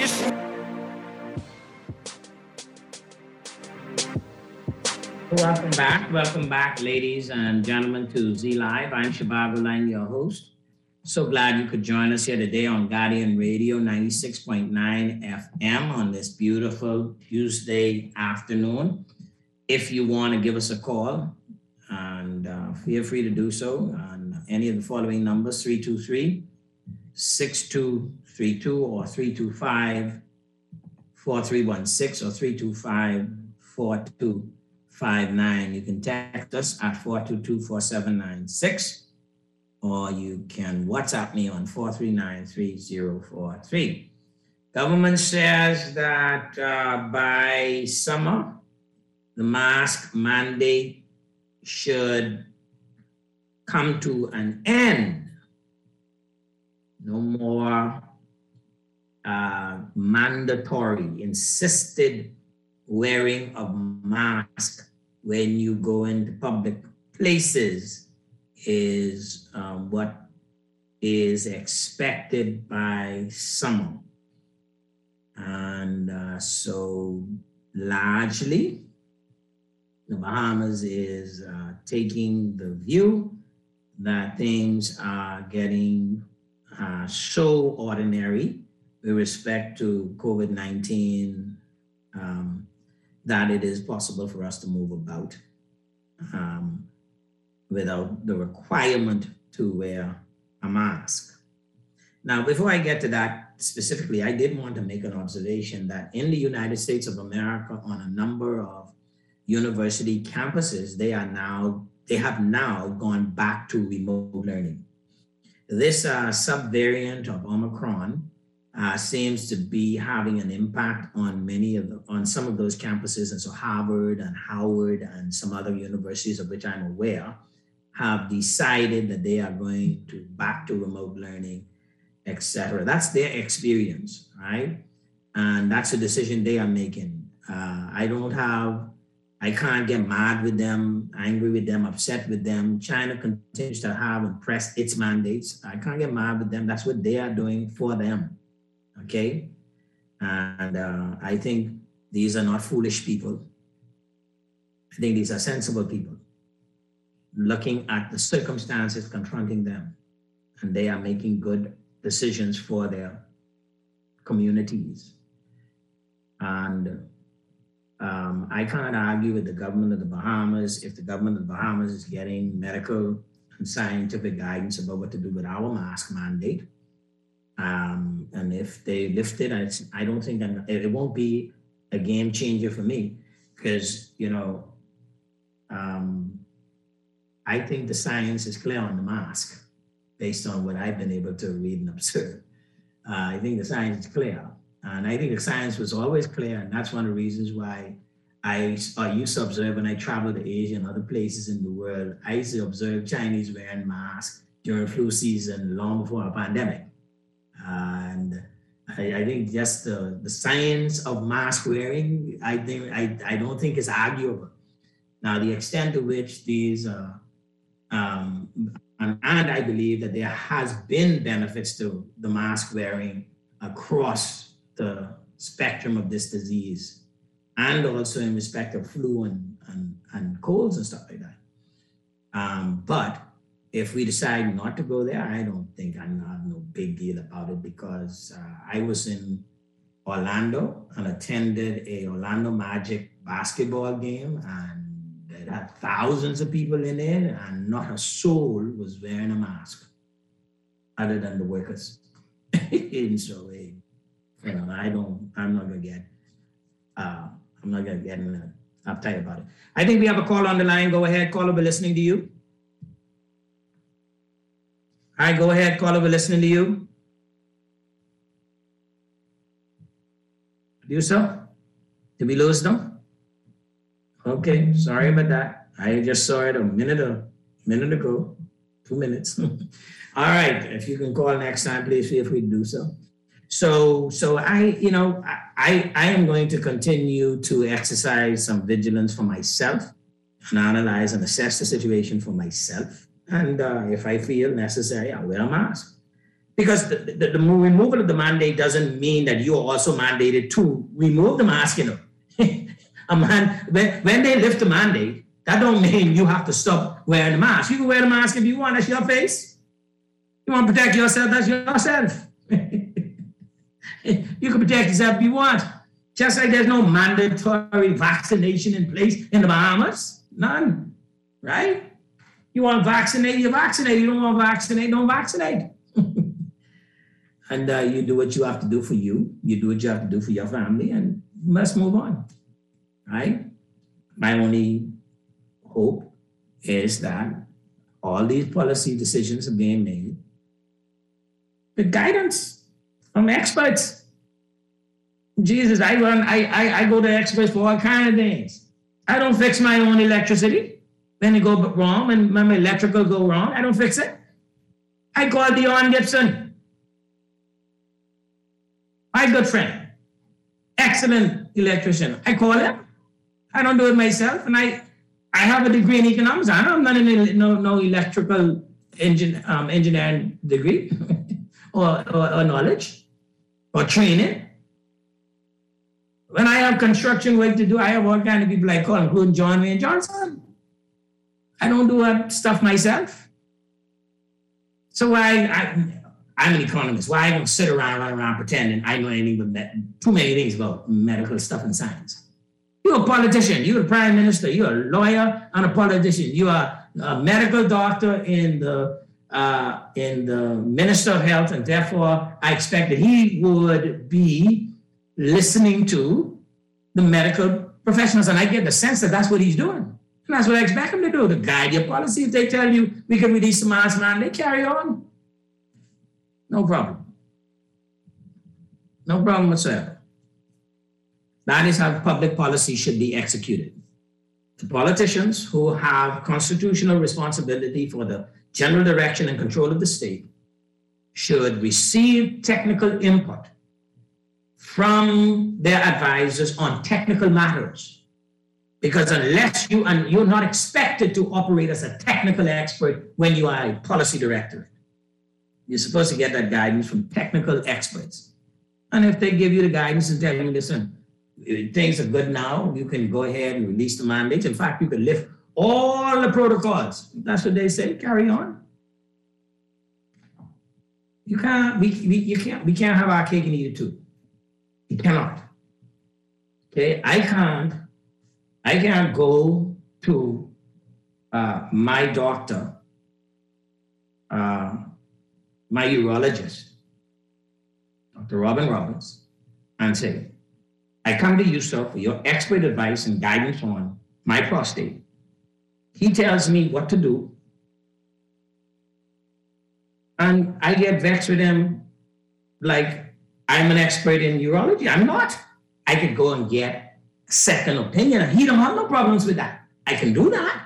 road.
Welcome back. Welcome back, ladies and gentlemen, to Z Live. I'm Shivago Lang, your host. So glad you could join us here today on Guardian Radio ninety-six point nine F M on this beautiful Tuesday afternoon. If you want to give us a call, and uh, feel free to do so on any of the following numbers: three two three, six two three two or three two five, four three one six or three two five, four two five nine. You can text us at four two two, four seven nine six, or you can WhatsApp me on four three nine, three zero four three. Government says that uh, by summer, the mask mandate should come to an end. No more uh, mandatory, insisted wearing of mask when you go into public places is um, what is expected by some. And uh, so largely, the Bahamas is uh, taking the view that things are getting uh, so ordinary with respect to COVID nineteen um, that it is possible for us to move about um, without the requirement to wear a mask. Now, before I get to that specifically, I did want to make an observation that in the United States of America, on a number of university campuses, they are now, they have now gone back to remote learning. This uh, subvariant of Omicron uh, seems to be having an impact on many of the, on some of those campuses. And so Harvard and Howard and some other universities of which I'm aware have decided that they are going to back to remote learning, et cetera. That's their experience, right? And that's a decision they are making. Uh, I don't have, I can't get mad with them, angry with them, upset with them. China continues to have and press its mandates. I can't get mad with them. That's what they are doing for them, okay? And uh, I think these are not foolish people. I think these are sensible people looking at the circumstances confronting them, and they are making good decisions for their communities. And um, I can't argue with the government of the Bahamas if the government of the Bahamas is getting medical and scientific guidance about what to do with our mask mandate. Um, and if they lift it, I, I don't think that it won't be a game changer for me, because, you know, um, I think the science is clear on the mask based on what I've been able to read and observe. Uh, I think the science is clear. And I think the science was always clear. And that's one of the reasons why I, I used to observe when I traveled to Asia and other places in the world. I used to observe Chinese wearing masks during flu season long before a pandemic. And I, I think just the, the science of mask wearing, I think I, I don't think is arguable. Now, the extent to which these, uh, um, and, and I believe that there has been benefits to the mask wearing across the spectrum of this disease, and also in respect of flu and, and, and colds and stuff like that. Um, but if we decide not to go there, I don't think I'm not no big deal about it, because uh, I was in Orlando and attended a Orlando Magic basketball game, and it had thousands of people in it, and not a soul was wearing a mask other than the workers. And so, you know, I don't, I'm not gonna get, uh, I'm not gonna get uptight about it. I think we have a call on the line. Go ahead, caller, we're listening to you. All right, go ahead, caller, we're listening to you. Do so? Did we lose them? Okay, sorry about that. I just saw it a minute, a minute ago, two minutes. All right, if you can call next time, please feel free to do so. So, so I, you know, I, I am going to continue to exercise some vigilance for myself and analyze and assess the situation for myself. And uh, if I feel necessary, I'll wear a mask. Because the, the, the removal of the mandate doesn't mean that you are also mandated to remove the mask, you know. A man, when, when they lift the mandate, that don't mean you have to stop wearing the mask. You can wear the mask if you want, that's your face. You want to protect yourself, that's yourself. You can protect yourself if you want. Just like there's no mandatory vaccination in place in the Bahamas. None, right? You want to vaccinate, you vaccinate. You don't want to vaccinate, don't vaccinate. And uh, you do what you have to do for you. You do what you have to do for your family, and you must move on, right? My only hope is that all these policy decisions are being made with guidance from experts. Jesus, I run, I, I, I go to experts for all kinds of things. I don't fix my own electricity. When it go wrong, when my electrical go wrong, I don't fix it. I call Dion Gibson, my good friend, excellent electrician. I call him. I don't do it myself, and I, I have a degree in economics. I don't have no, no, no electrical engine, um, engineering degree or, or, or knowledge or training. When I have construction work to do, I have all kinds of people I call, including John Wayne Johnson. I don't do that stuff myself. So why, I, I'm an economist. Why I don't sit around, run around pretending I know anything but med- too many things about medical stuff and science. You're a politician. You're a prime minister. You're a lawyer and a politician. You are a medical doctor in the uh, in the Minister of Health, and therefore I expect that he would be listening to the medical professionals, and I get the sense that that's what he's doing. And that's what I expect him to do, to guide your policy. If they tell you we can release the mask man, they carry on. No problem. No problem whatsoever. That is how public policy should be executed. The politicians who have constitutional responsibility for the general direction and control of the state should receive technical input from their advisors on technical matters. Because unless you, and you're not expected to operate as a technical expert when you are a policy director. You're supposed to get that guidance from technical experts. And if they give you the guidance and tell you, listen, things are good now, you can go ahead and release the mandates. In fact, you can lift all the protocols. That's what they say, carry on. You can't, we, we, you can't, we can't have our cake and eat it too. You cannot. Okay, I can't, I can't go to uh, my doctor, uh, my urologist, Doctor Robin Robbins, and say, I come to you, sir, for your expert advice and guidance on my prostate. He tells me what to do, and I get vexed with him like I'm an expert in urology. I'm not. I could go and get a second opinion, and he don't have no problems with that. I can do that,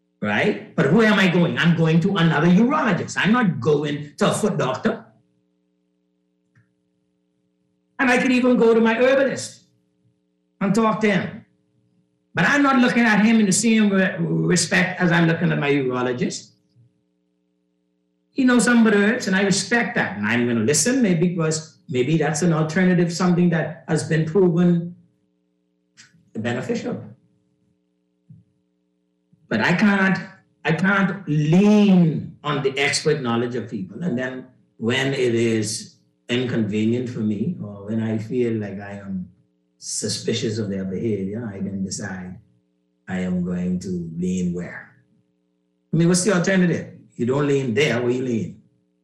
right? But where am I going? I'm going to another urologist. I'm not going to a foot doctor. And I could even go to my herbalist and talk to him. But I'm not looking at him in the same re- respect as I'm looking at my urologist. He knows some herbs, and I respect that. And I'm going to listen, maybe because maybe that's an alternative, something that has been proven beneficial. But I can't, I can't lean on the expert knowledge of people. And then when it is inconvenient for me, or when I feel like I am suspicious of their behavior, I can decide I am going to lean where. I mean, what's the alternative? You don't lean there, where you lean?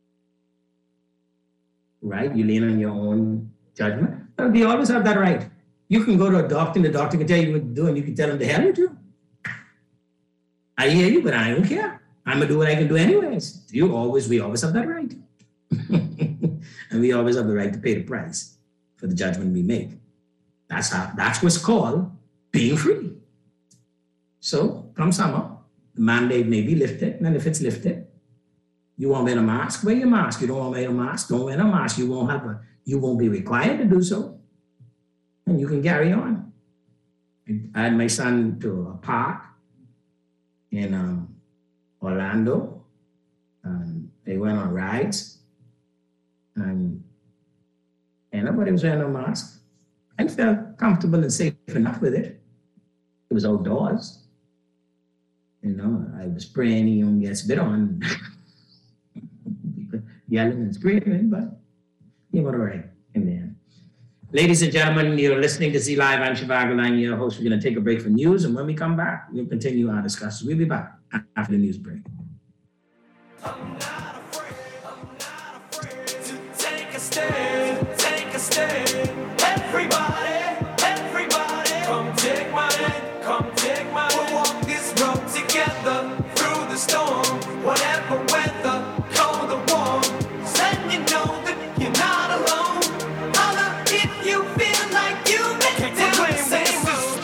Right? You lean on your own judgment. But we always have that right. You can go to a doctor and the doctor can tell you what to do and you can tell him the hell you do. I hear you, but I don't care. I'm going to do what I can do anyways. You always, we always have that right. And we always have the right to pay the price for the judgment we make. That's how, that's what's called being free. So come summer, the mandate may be lifted, and if it's lifted, you won't wear a mask, wear your mask. You don't want to wear a mask, don't wear a mask. You won't have a, you won't be required to do so. And you can carry on. I had my son to a park in um, Orlando, and they went on rides, and, and nobody was wearing a mask. I felt comfortable and safe enough with it. It was outdoors. You know, I was praying he don't get spit on. People yelling and screaming, but he was all right in the end. Ladies and gentlemen, you're listening to Z Live. I'm Shivago Lang, your host. We're going to take a break for news, and when we come back, we'll continue our discussion. We'll be back after the news break.
I'm not afraid, I'm not afraid to take a stand, take a stand. Everybody, everybody, come take my hand, come take my hand. We'll walk this road together through the storm, whatever weather, cold or warm. Let you know that you're not alone. Holla if you feel like you make it do the same.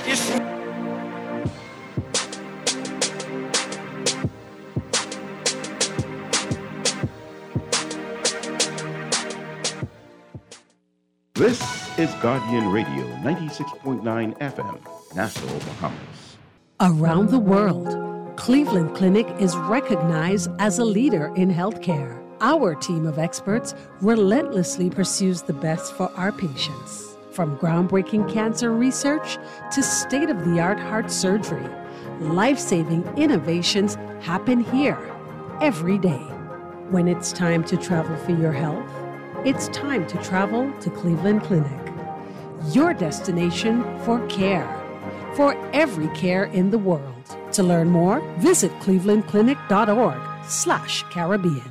This is Guardian Radio, ninety-six point nine F M, Nassau, Bahamas.
Around the world, Cleveland Clinic is recognized as a leader in healthcare. Our team of experts relentlessly pursues the best for our patients. From groundbreaking cancer research to state-of-the-art heart surgery, life-saving innovations happen here every day. When it's time to travel for your health, it's time to travel to Cleveland Clinic, your destination for care, for every care in the world. To learn more, visit clevelandclinic.org slash Caribbean.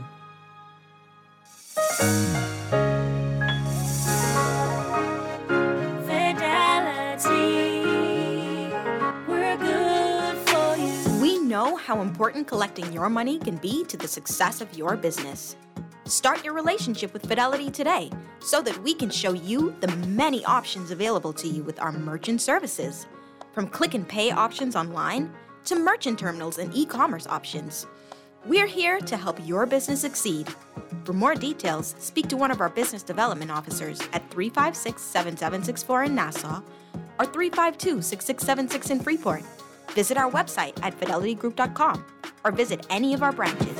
We're good for you. We know how important collecting your money can be to the success of your business. Start your relationship with Fidelity today so that we can show you the many options available to you with our merchant services. From click and pay options online to merchant terminals and e-commerce options. We're here to help your business succeed. For more details, speak to one of our business development officers at three five six, seven seven six four in Nassau or three five two, six six seven six in Freeport. Visit our website at fidelity group dot com or visit any of our branches.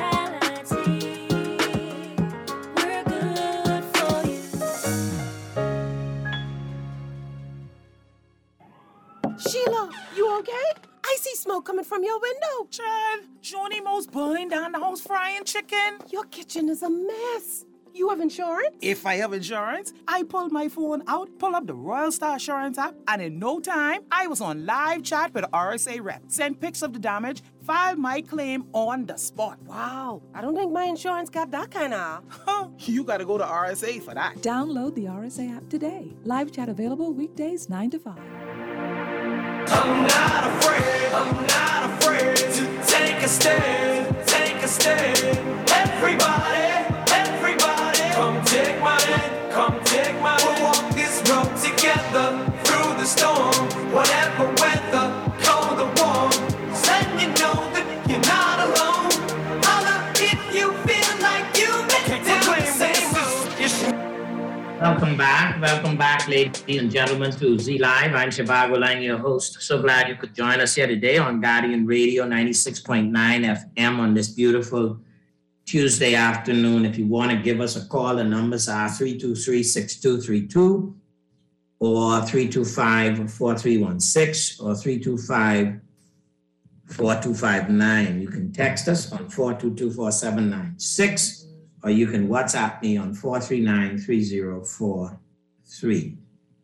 Sheila, you okay? I see smoke coming from your window.
Child, Joni Mo's burning down the house frying chicken.
Your kitchen is a mess. You have insurance?
If I have insurance, I pulled my phone out, pull up the Royal Star Assurance app, and in no time, I was on live chat with the R S A rep. Sent pics of the damage, filed my claim on the spot.
Wow, I don't think my insurance got that kind of.
Huh, you gotta go to R S A for that.
Download the R S A app today. Live chat available weekdays nine to five.
I'm not afraid, I'm not afraid to take a stand, take a stand. Everybody, everybody, come take my hand, come take my hand. We'll walk this road together through the storm, whatever weather, cold or warm. Let you know that you're not alone. Holla if you feel like you make it do the same.
Welcome back. Welcome back, ladies and gentlemen, to Z Live. I'm Shivago Lang, your host. So glad you could join us here today on Guardian Radio ninety-six point nine F M on this beautiful Tuesday afternoon. If you want to give us a call, the numbers are three two three, six two three two or three two five, four three one six or three two five, four two five nine. You can text us on four two two, four seven nine six or you can WhatsApp me on four three nine, three zero four three.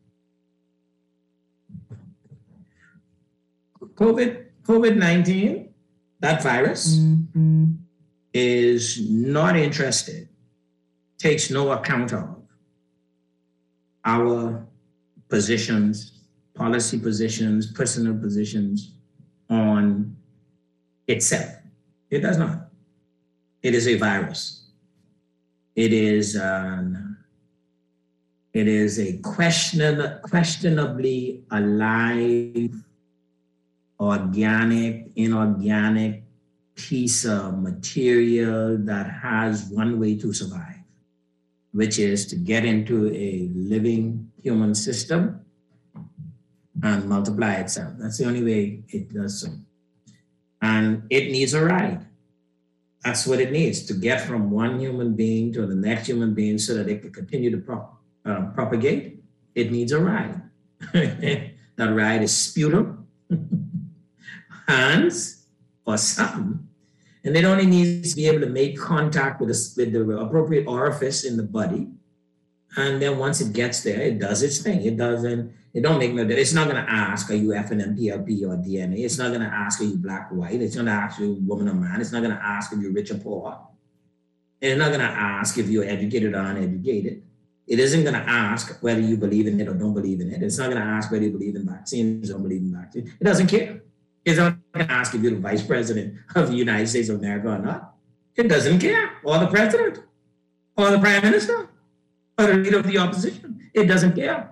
COVID, COVID nineteen, that virus mm-hmm. is not interested, takes no account of our positions, policy positions, personal positions on itself. It does not. It is a virus. It is an, it is a question, questionably alive, organic, inorganic piece of material that has one way to survive, which is to get into a living human system and multiply itself. That's the only way it does so. And it needs a ride. That's what it needs, to get from one human being to the next human being so that it can continue to prop, uh, propagate. It needs a ride. That ride is sputum, hands, or something. And it only needs to be able to make contact with, a, with the appropriate orifice in the body. And then once it gets there, it does its thing. It doesn't, it don't make no, it's not gonna ask, are you F N M P L P or D N A? It's not gonna ask, are you black or white? It's gonna ask you woman or man. It's not gonna ask if you're rich or poor. It's not gonna ask if you're educated or uneducated. It isn't gonna ask whether you believe in it or don't believe in it. It's not gonna ask whether you believe in vaccines or don't believe in vaccines. It doesn't care. It's not gonna ask if you're the vice president of the United States of America or not. It doesn't care. Or the president, or the prime minister, or the leader of the opposition. It doesn't care.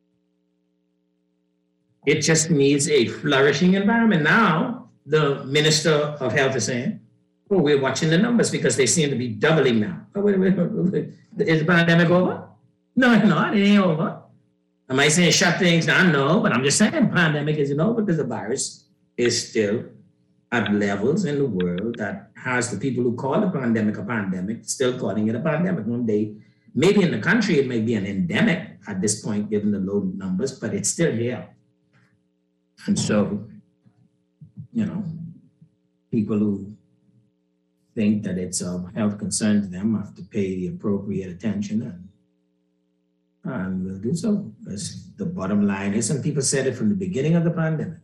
It just needs a flourishing environment. Now, the Minister of Health is saying, oh, we're watching the numbers because they seem to be doubling now. Oh, wait, wait, wait, wait. Is the pandemic over? No, it's not. It ain't over. Am I saying shut things down? No, but I'm just saying the pandemic isn't over because the virus is still at levels in the world that has the people who call the pandemic a pandemic still calling it a pandemic. One day, maybe in the country, it may be an endemic at this point, given the low numbers, but it's still here. And so, you know, people who think that it's of health concern to them have to pay the appropriate attention and, and will do so. Because the bottom line is, and people said it from the beginning of the pandemic,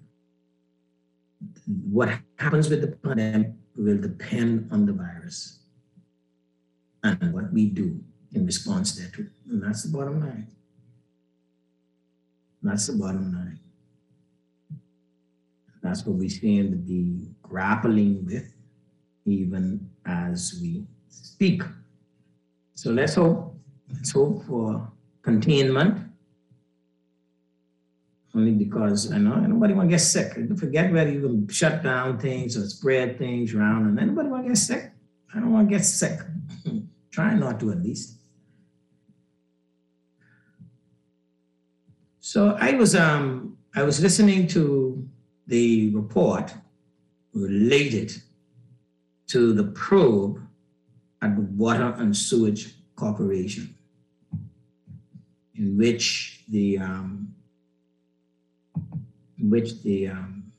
what happens with the pandemic will depend on the virus and what we do in response thereto. And that's the bottom line. That's the bottom line. That's what we seem to be grappling with even as we speak. So let's hope, let's hope for containment. Only because I know nobody want to get sick. Forget whether you can shut down things or spread things around, and anybody want to get sick. I don't want to get sick. Try not to, at least. So I was um I was listening to the report related to the probe at the Water and Sewage Corporation, in which the um, in which the, um,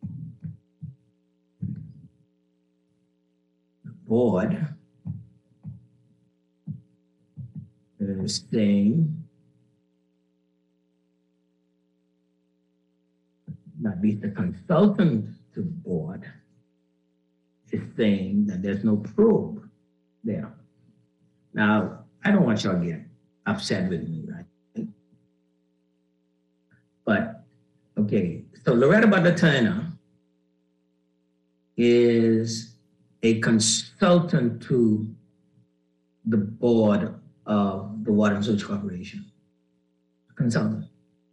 the board is saying at least the consultant to the board is saying that there's no probe there. Now, I don't want y'all to get upset with me, right? But, okay, so Loretta Butler Turner is a consultant to the board of the Water and Sewage Corporation. Consultant.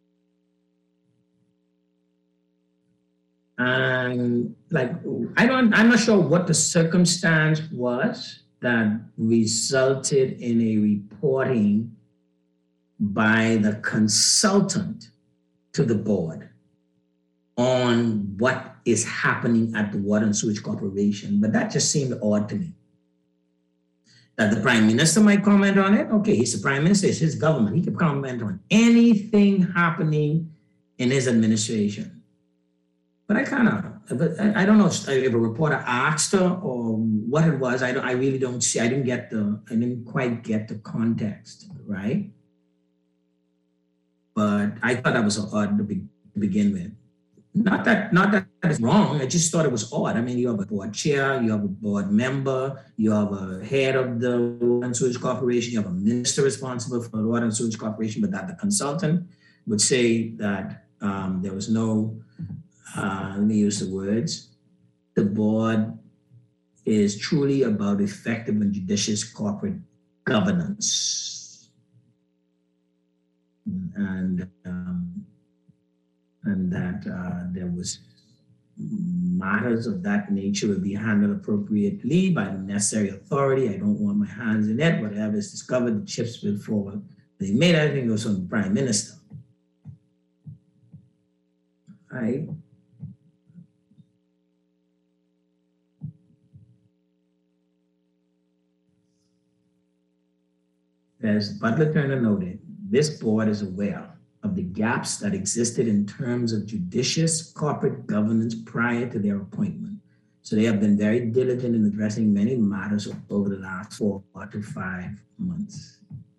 And like, I don't, I'm not sure what the circumstance was that resulted in a reporting by the consultant to the board on what is happening at the Water and Sewage Corporation, but that just seemed odd to me. That the prime minister might comment on it. Okay, he's the prime minister, it's his government. He can comment on anything happening in his administration. But I kind of, but I, I don't know if a reporter asked her or what it was. I don't, I really don't see, I didn't get the, I didn't quite get the context, right? But I thought that was odd to, be, to begin with. Not that, not that it's wrong. I just thought it was odd. I mean, you have a board chair, you have a board member, you have a head of the Water and Sewage Corporation, you have a minister responsible for the Water and Sewage Corporation, but that the consultant would say that um, there was no, uh, let me use the words, the board is truly about effective and judicious corporate governance. And um, and that uh, there was matters of that nature would be handled appropriately by the necessary authority. I don't want my hands in it. Whatever is discovered, the chips will fall. They made everything goes from the prime minister. Right? As Butler Turner noted, this board is aware of the gaps that existed in terms of judicious corporate governance prior to their appointment. So they have been very diligent in addressing many matters over the last four to five months.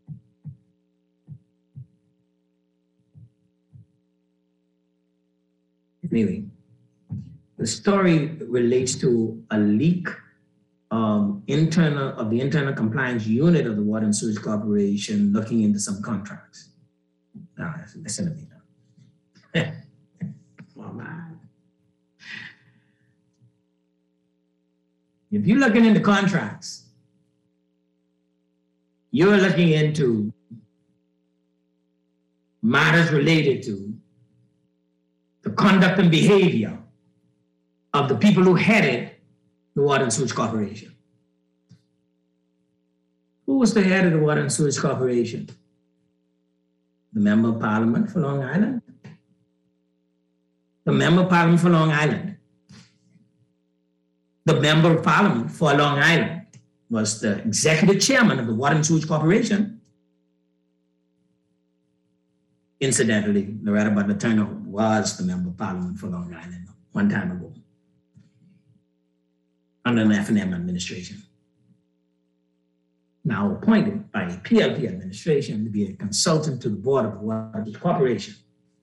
Anyway, the story relates to a leak um, internal of the internal compliance unit of the Water and Sewage Corporation looking into some contracts. Now, listen to me now. Oh, man. If you're looking into contracts, you're looking into matters related to the conduct and behavior of the people who headed the Water and Sewage Corporation. Who was the head of the Water and Sewage Corporation? The Member of Parliament for Long Island. The Member of Parliament for Long Island. The Member of Parliament for Long Island was the executive chairman of the Water and Sewage Corporation. Incidentally, Loretta Butler Turner was the Member of Parliament for Long Island one time ago under an F and M administration. Now appointed by a P L P administration to be a consultant to the board of the Water Corporation.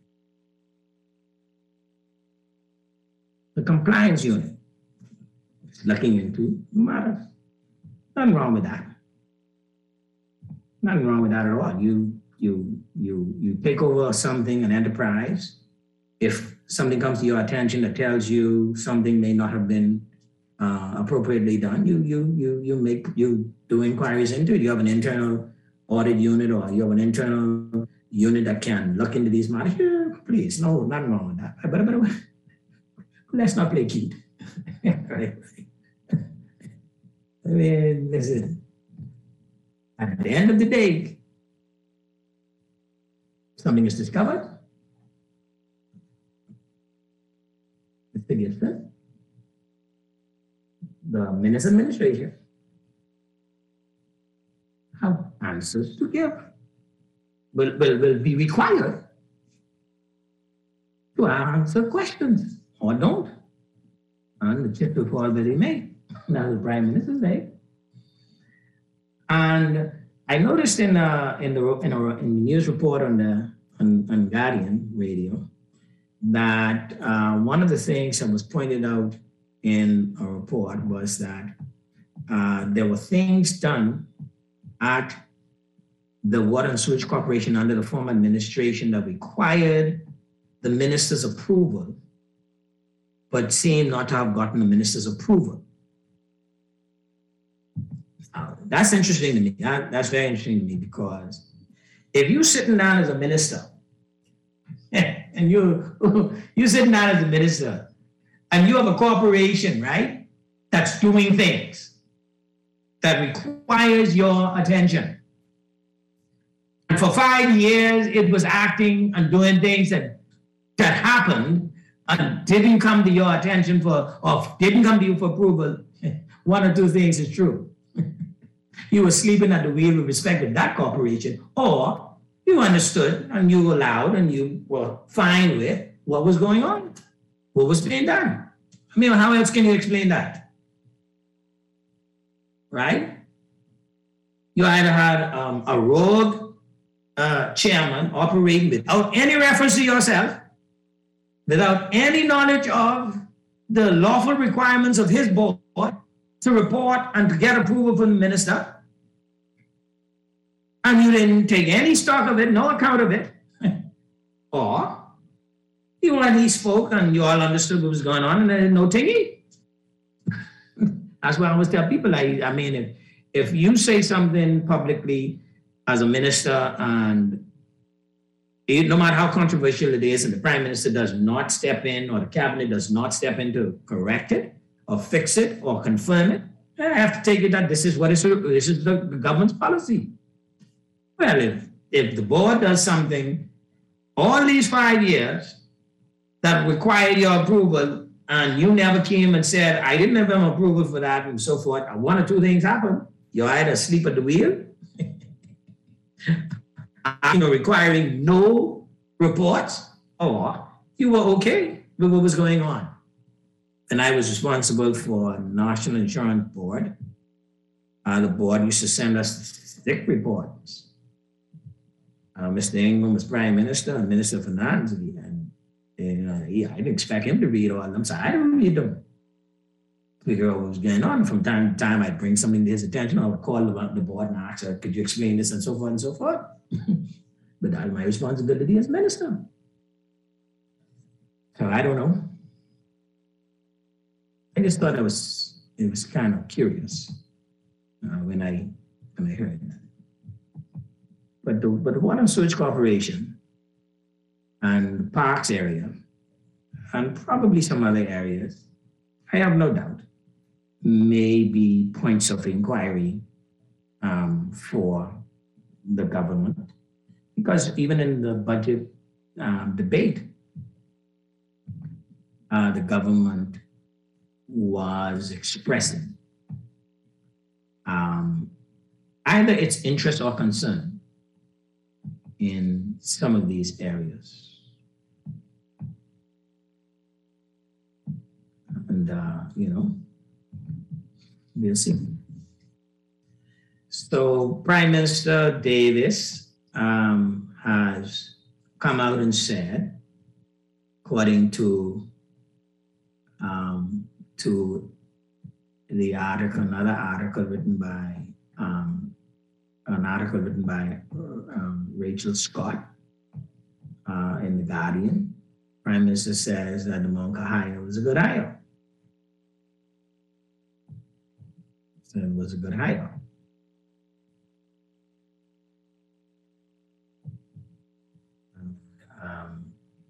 The compliance unit is looking into matters. Nothing wrong with that. Nothing wrong with that at all. You, you, you, you take over something, an enterprise. If something comes to your attention that tells you something may not have been uh, appropriately done, you, you, you, you make, you do inquiries into it. You have an internal audit unit or you have an internal unit that can look into these matters. Yeah, please, no, nothing wrong with that. But, but, but let's not play cute. Right? I mean, listen, at the end of the day, something is discovered. Mister Gibson, the Minister Administration, have answers to give, will, will, will be required to answer questions or don't. And the chip will fall where they may. That's the Prime Minister say. And I noticed in uh, in the in, a, in the news report on the on, on Guardian radio that uh, one of the things that was pointed out in a report was that uh, there were things done at the Water and Sewage Corporation under the former administration that required the minister's approval, but seemed not to have gotten the minister's approval. Uh, that's interesting to me. That, that's very interesting to me because if you're sitting down as a minister and you you're sitting down as a minister and you have a corporation, right, that's doing things that requires your attention, for five years, it was acting and doing things that that happened and didn't come to your attention for, or didn't come to you for approval. One or two things is true. You were sleeping at the wheel with respect to that corporation, or you understood and you allowed and you were fine with what was going on, what was being done. I mean, how else can you explain that? Right? You either had um, a rogue uh, chairman operating without any reference to yourself, without any knowledge of the lawful requirements of his board to report and to get approval from the minister, and you didn't take any stock of it, no account of it, or you when he spoke and you all understood what was going on and there no thingy. That's why I always tell people, I, I mean, if, if you say something publicly as a minister and it, no matter how controversial it is and the prime minister does not step in or the cabinet does not step in to correct it or fix it or confirm it, I have to take it that this is what is, this is the government's policy. Well, if, if the board does something all these five years that required your approval and you never came and said, I didn't have an approval for that and so forth, and one or two things happen. You're either asleep at the wheel, you know, requiring no reports, or you were okay with what was going on. And I was responsible for National Insurance Board. Uh, the board used to send us thick reports. Uh, Mister Ingram was Prime Minister and Minister of Finance, and, and uh, he, I didn't expect him to read all of them, so I didn't read them. Figure out what was going on. From time to time, I'd bring something to his attention. I would call the, the board and ask her, could you explain this and so forth and so forth? But that's my responsibility as minister. So I don't know. I just thought it was it was kind of curious uh, when I when I heard that. But the but the Water and Sewage Corporation and the Parks area and probably some other areas, I have no doubt, may be points of inquiry um, for the government, because even in the budget um, debate, uh, the government was expressing um, either its interest or concern in some of these areas. And, uh, you know, we'll see. So Prime Minister Davis um, has come out and said, according to um, to the article, another article written by, um, an article written by um, Rachel Scott uh, in The Guardian. Prime Minister says that the Monka hire was a good hire. So it was a good hire. Um,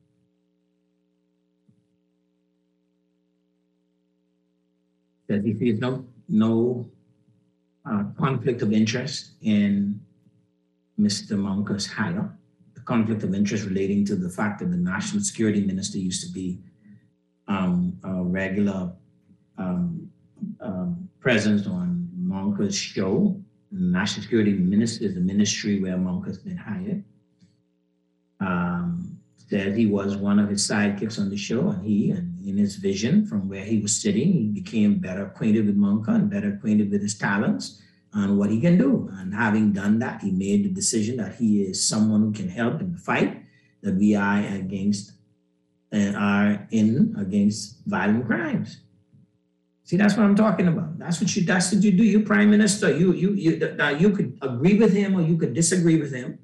that he sees no, no uh, conflict of interest in Mister Monka's hire. The conflict of interest relating to the fact that the National Security Minister used to be um, a regular um, um, presence on Monka's show. The National Security Minister is the ministry where Monka's been hired. Um, said he was one of his sidekicks on the show, and he, and in his vision from where he was sitting, he became better acquainted with Monka and better acquainted with his talents and what he can do. And having done that, he made the decision that he is someone who can help in the fight that we are against and are in against violent crimes. See, that's what I'm talking about. That's what you. That's what you do. You Prime Minister. You you you. Now you could agree with him or you could disagree with him.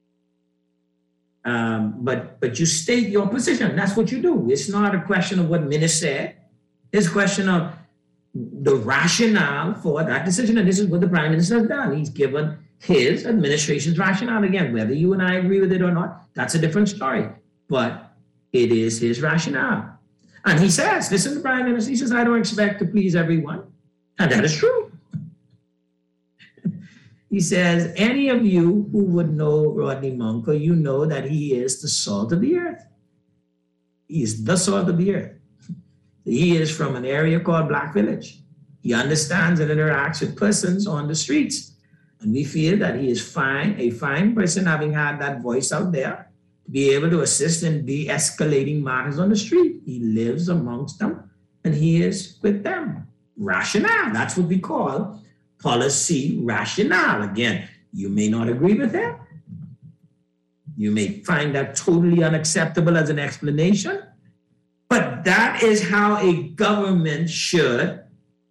Um, but but you state your position. That's what you do. It's not a question of what minister said. It's a question of the rationale for that decision. And this is what the Prime Minister has done. He's given his administration's rationale. Again, whether you and I agree with it or not, that's a different story. But it is his rationale. And he says, this is the Prime Minister, he says, I don't expect to please everyone. And that is true. He says, any of you who would know Rodney Monk, you know that he is the salt of the earth. He is the salt of the earth. He is from an area called Black Village. He understands and interacts with persons on the streets. And we feel that he is fine, a fine person, having had that voice out there, to be able to assist in de-escalating matters on the street. He lives amongst them, and he is with them. Rationale, that's what we call policy rationale. Again, you may not agree with him. You may find that totally unacceptable as an explanation, but that is how a government should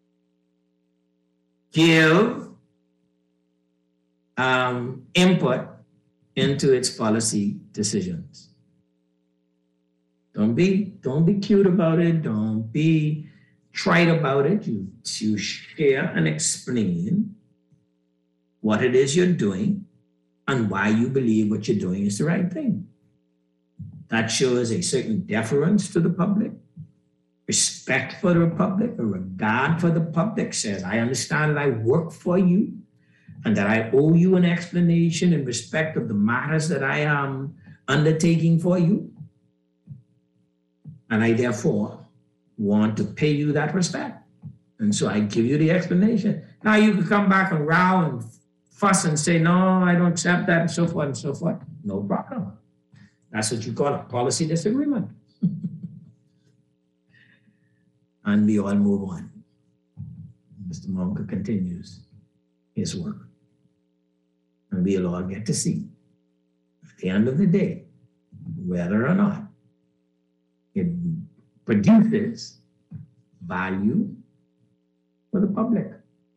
give um, input into its policy decisions. Don't be, don't be cute about it. Don't be trite about it. You, you share and explain what it is you're doing and why you believe what you're doing is the right thing. That shows a certain deference to the public, respect for the public, a regard for the public. Says, I understand that I work for you and that I owe you an explanation in respect of the matters that I am undertaking for you. And I therefore want to pay you that respect. And so I give you the explanation. Now you can come back and row and fuss and say, no, I don't accept that, and so forth and so forth. No problem. That's what you call a policy disagreement. And we all move on. Mister Monk continues his work. And we'll all get to see, at the end of the day, whether or not it produces value for the public.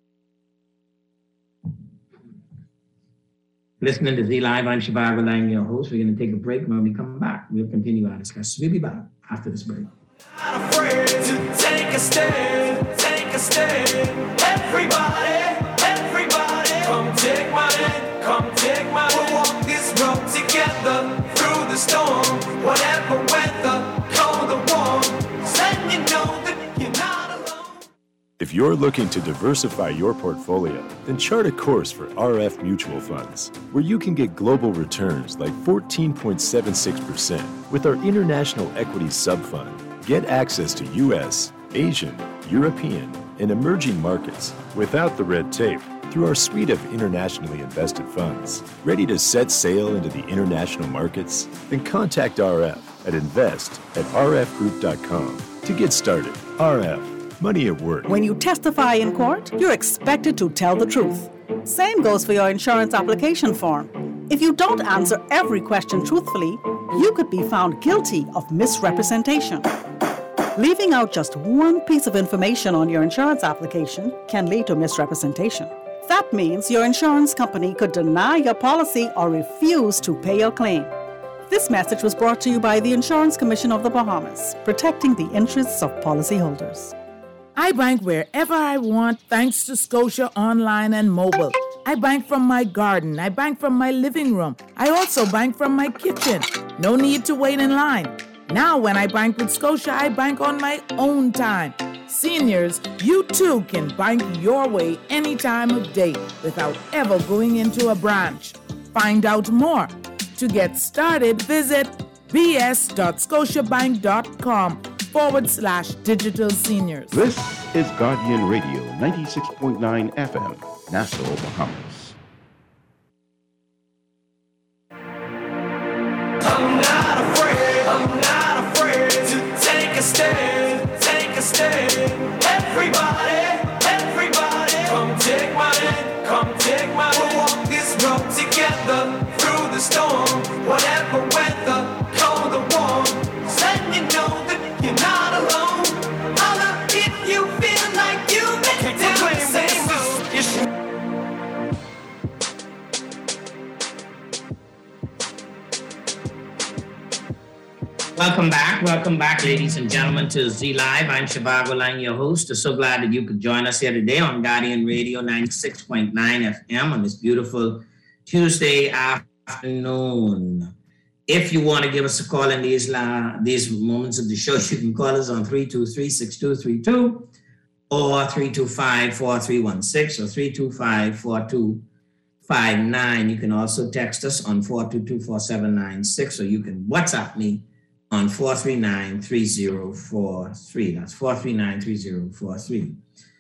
Listening to Z Live, I'm Shivago Lang, your host. We're going to take a break. When we come back, we'll continue our discussion. We'll be back after this break.
Not afraid to take a stand, take a stand. Everybody, everybody, come take my hand, come take my hand. We'll walk this road together through the storm, whatever weather, cold or warm. Let you know that you're not alone.
If you're looking to diversify your portfolio, then chart a course for R F mutual funds, where you can get global returns like fourteen point seven six percent with our International Equity Subfund. Get access to U S, Asian, European, and emerging markets without the red tape through our suite of internationally invested funds. Ready to set sail into the international markets? Then contact R F at invest at r f group dot com to get started. R F. Money at work.
When you testify in court, you're expected to tell the truth. Same goes for your insurance application form. If you don't answer every question truthfully, you could be found guilty of misrepresentation. Leaving out just one piece of information on your insurance application can lead to misrepresentation. That means your insurance company could deny your policy or refuse to pay your claim. This message was brought to you by the Insurance Commission of the Bahamas, protecting the interests of policyholders.
I bank wherever I want thanks to Scotia Online and Mobile. I bank from my garden. I bank from my living room. I also bank from my kitchen. No need to wait in line. Now when I bank with Scotia, I bank on my own time. Seniors, you too can bank your way any time of day without ever going into a branch. Find out more. To get started, visit bs.scotiabank.com forward slash digital seniors.
This is Guardian Radio ninety-six point nine F M, Nassau, Bahamas.
I'm not afraid, I'm not afraid to take a stand, take a stand. Everybody, everybody, come take my hand, come take my hand. We'll walk this road together through the storm, whatever weather, cold or warm. Let you know that you're not alone. Holla if you feel like you make it to the same road.
Welcome back. Welcome back, ladies and gentlemen, to Z Live. I'm Shivago Lang, your host. I'm so glad that you could join us here today on Guardian Radio ninety-six point nine F M on this beautiful Tuesday afternoon. If you want to give us a call in these uh, these moments of the show, you can call us on three two three, six two three two or three two five, four three one six or three two five, four two five nine. You can also text us on four two two, four seven nine six, or you can WhatsApp me on four three nine, three zero four three. That's four three nine, three zero four three.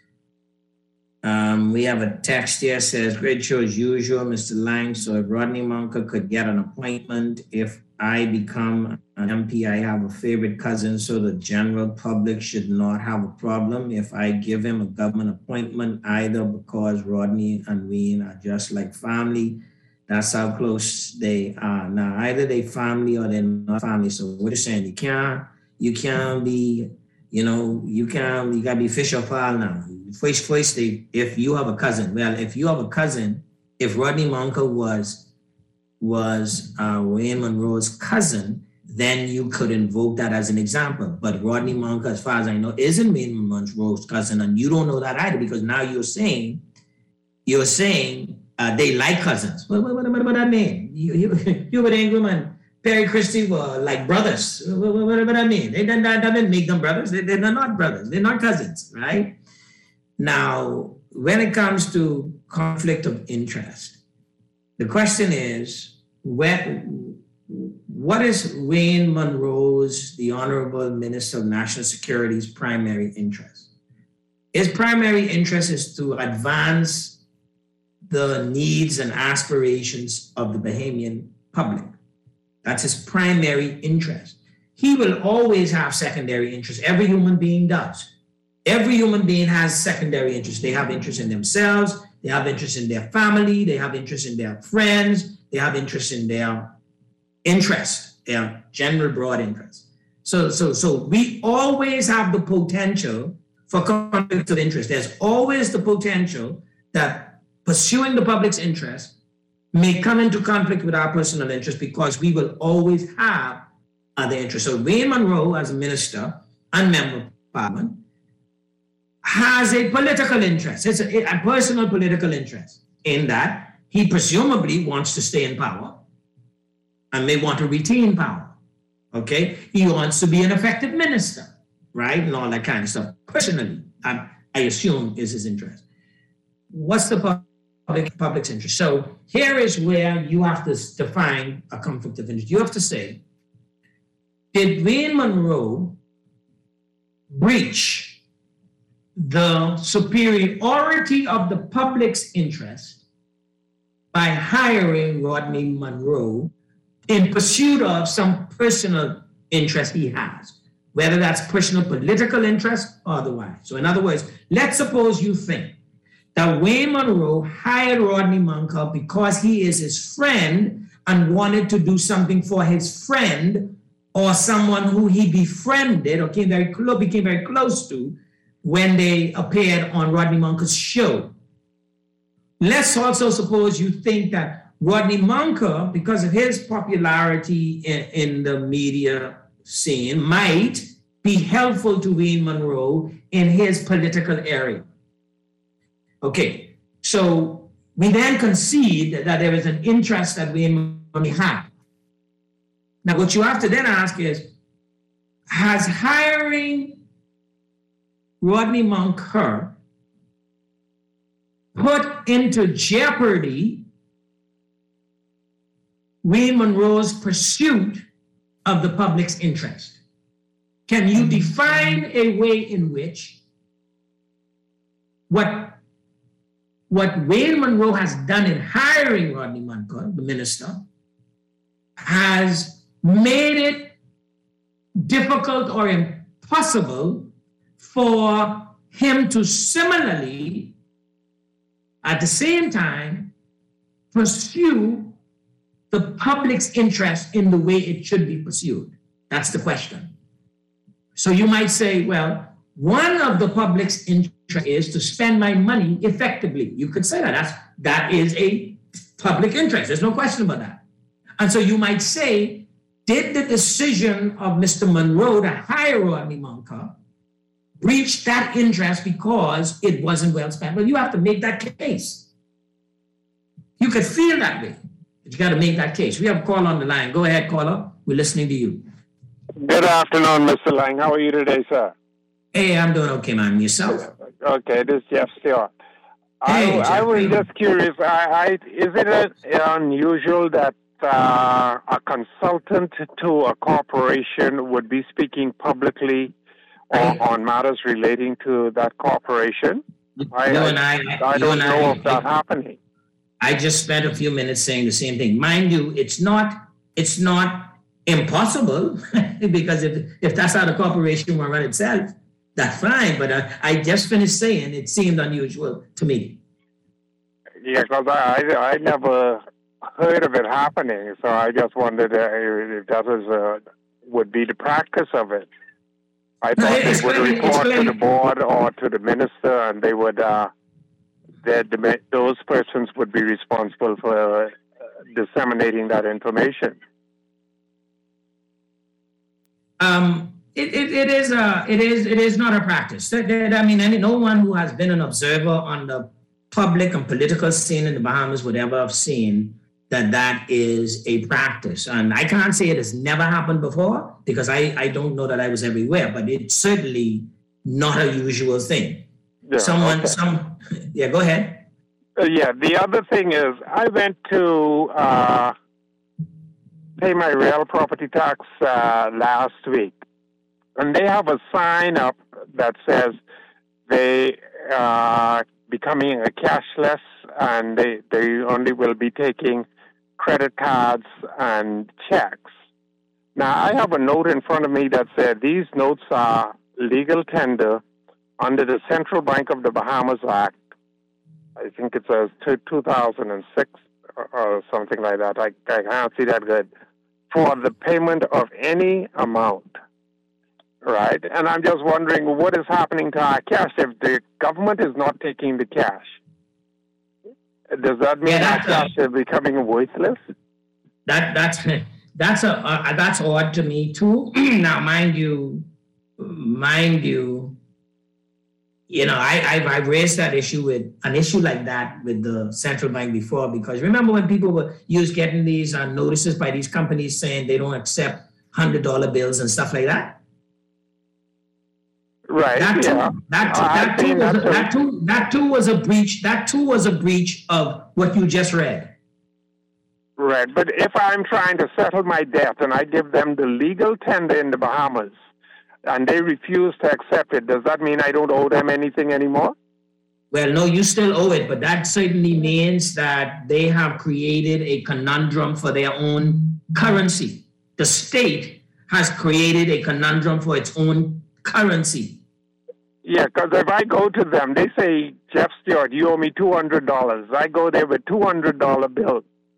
Um, we have a text here says, great show as usual, Mister Lang. So if Rodney Monka could get an appointment, if I become an M P, I have a favorite cousin, so the general public should not have a problem if I give him a government appointment, either because Rodney and Wayne are just like family. That's how close they are. Now, either they family or they're not family. So what you're saying, you can't, you can't be, you know, you can't, you gotta be fish or fowl now. First, first, they, if you have a cousin, well, if you have a cousin, if Rodney Monka was was uh, Wayne Monroe's cousin, then you could invoke that as an example. But Rodney Monka, as far as I know, isn't Wayne Monroe's cousin, and you don't know that either, because now you're saying, you're saying uh, they like cousins. What, what, what, what, what that mean? You, you, you with Ingram and Perry Christie were like brothers. What, what, what, what that mean? They, that, that doesn't make them brothers. They, they're not brothers. They're not cousins, right? Now, when it comes to conflict of interest, the question is, where, what is Wayne Monroe's, the Honorable Minister of National Security's primary interest? His primary interest is to advance the needs and aspirations of the Bahamian public. That's his primary interest. He will always have secondary interests. Every human being does. Every human being has secondary interests. They have interest in themselves, they have interest in their family, they have interest in their friends, they have interest in their interests, their general broad interests. So, so, so we always have the potential for conflict of interest. There's always the potential that pursuing the public's interest may come into conflict with our personal interest, because we will always have other interests. So Wayne Monroe, as a minister and member of parliament, has a political interest. It's a, a personal political interest in that he presumably wants to stay in power and may want to retain power, okay? He wants to be an effective minister, right? And all that kind of stuff. Personally, I, I assume is his interest. What's the public, public's interest? So here is where you have to define a conflict of interest. You have to say, did Wayne Monroe breach the superiority of the public's interest by hiring Rodney Monroe in pursuit of some personal interest he has, whether that's personal political interest or otherwise? So in other words, let's suppose you think that Wayne Monroe hired Rodney Monka because he is his friend and wanted to do something for his friend or someone who he befriended or came very close, became very close to when they appeared on Rodney Monka's show. Let's also suppose you think that Rodney Monka, because of his popularity in, in the media scene, might be helpful to Wayne Monroe in his political area. Okay, so we then concede that there is an interest that Wayne Monroe had. Now, what you have to then ask is, has hiring Rodney Monka put into jeopardy Wayne Monroe's pursuit of the public's interest? Can you define a way in which what, what Wayne Monroe has done in hiring Rodney Monka, the minister, has made it difficult or impossible for him to similarly, at the same time, pursue the public's interest in the way it should be pursued? That's the question. So you might say, well, one of the public's interest is to spend my money effectively. You could say that. That's, that is a public interest. There's no question about that. And so you might say, did the decision of Mister Monroe to hire Rodney Monka breach that interest because it wasn't well spent? Well, you have to make that case. You could feel that way, but you got to make that case. We have a call on the line. Go ahead, caller. We're listening to you.
Good afternoon, Mister Lang. How are you today, sir?
Hey, I'm doing okay, man. Yourself?
Okay, this is Jeff Stewart. I, I was just curious. I, I, is it uh, unusual that uh, a consultant to a corporation would be speaking publicly on, on matters relating to that corporation? I,
you and I,
I don't know
I,
of that happening.
I just spent a few minutes saying the same thing. Mind you, it's not it's not impossible because if if that's how the corporation will run itself, that's fine. But I, I just finished saying it seemed unusual to me.
Yeah, because I, I I never heard of it happening, so I just wondered if that was uh, would be the practice of it. I thought no, they would report to the board or to the minister, and they would. Uh, that the, those persons would be responsible for uh, disseminating that information.
Um, it, it, it is a, it is it is not a practice. I mean, any, no one who has been an observer on the public and political scene in the Bahamas would ever have seen that that is a practice. And I can't say it has never happened before because I, I don't know that I was everywhere, but it's certainly not a usual thing.
Yeah,
Someone,
okay.
some, yeah, go ahead.
Uh, yeah, the other thing is I went to uh, pay my real property tax uh, last week, and they have a sign up that says they are becoming a cashless, and they, they only will be taking credit cards and checks. Now, I have a note in front of me that said these notes are legal tender under the Central Bank of the Bahamas Act. I think it says two thousand six or something like that. I, I can't see that good. For the payment of any amount, right? And I'm just wondering what is happening to our cash if the government is not taking the cash. Does that mean yeah, our cash a, is becoming worthless?
That that's that's a uh, that's odd to me too. Now, mind you, mind you. You know, I, I've, I've raised that issue with an issue like that with the central bank before, because remember when people were used getting these uh, notices by these companies saying they don't accept one hundred dollar bills and stuff like that?
Right.
That too,
yeah.
that, that, too was a, that, too, that too was a breach. That too was a breach of what you just read.
Right. But if I'm trying to settle my debt and I give them the legal tender in the Bahamas, and they refuse to accept it, does that mean I don't owe them anything anymore?
Well, no, you still owe it, but that certainly means that they have created a conundrum for their own currency. The state has created a conundrum for its own currency.
Yeah, because if I go to them, they say, Jeff Stewart, you owe me two hundred dollars. I go there with two hundred dollar bill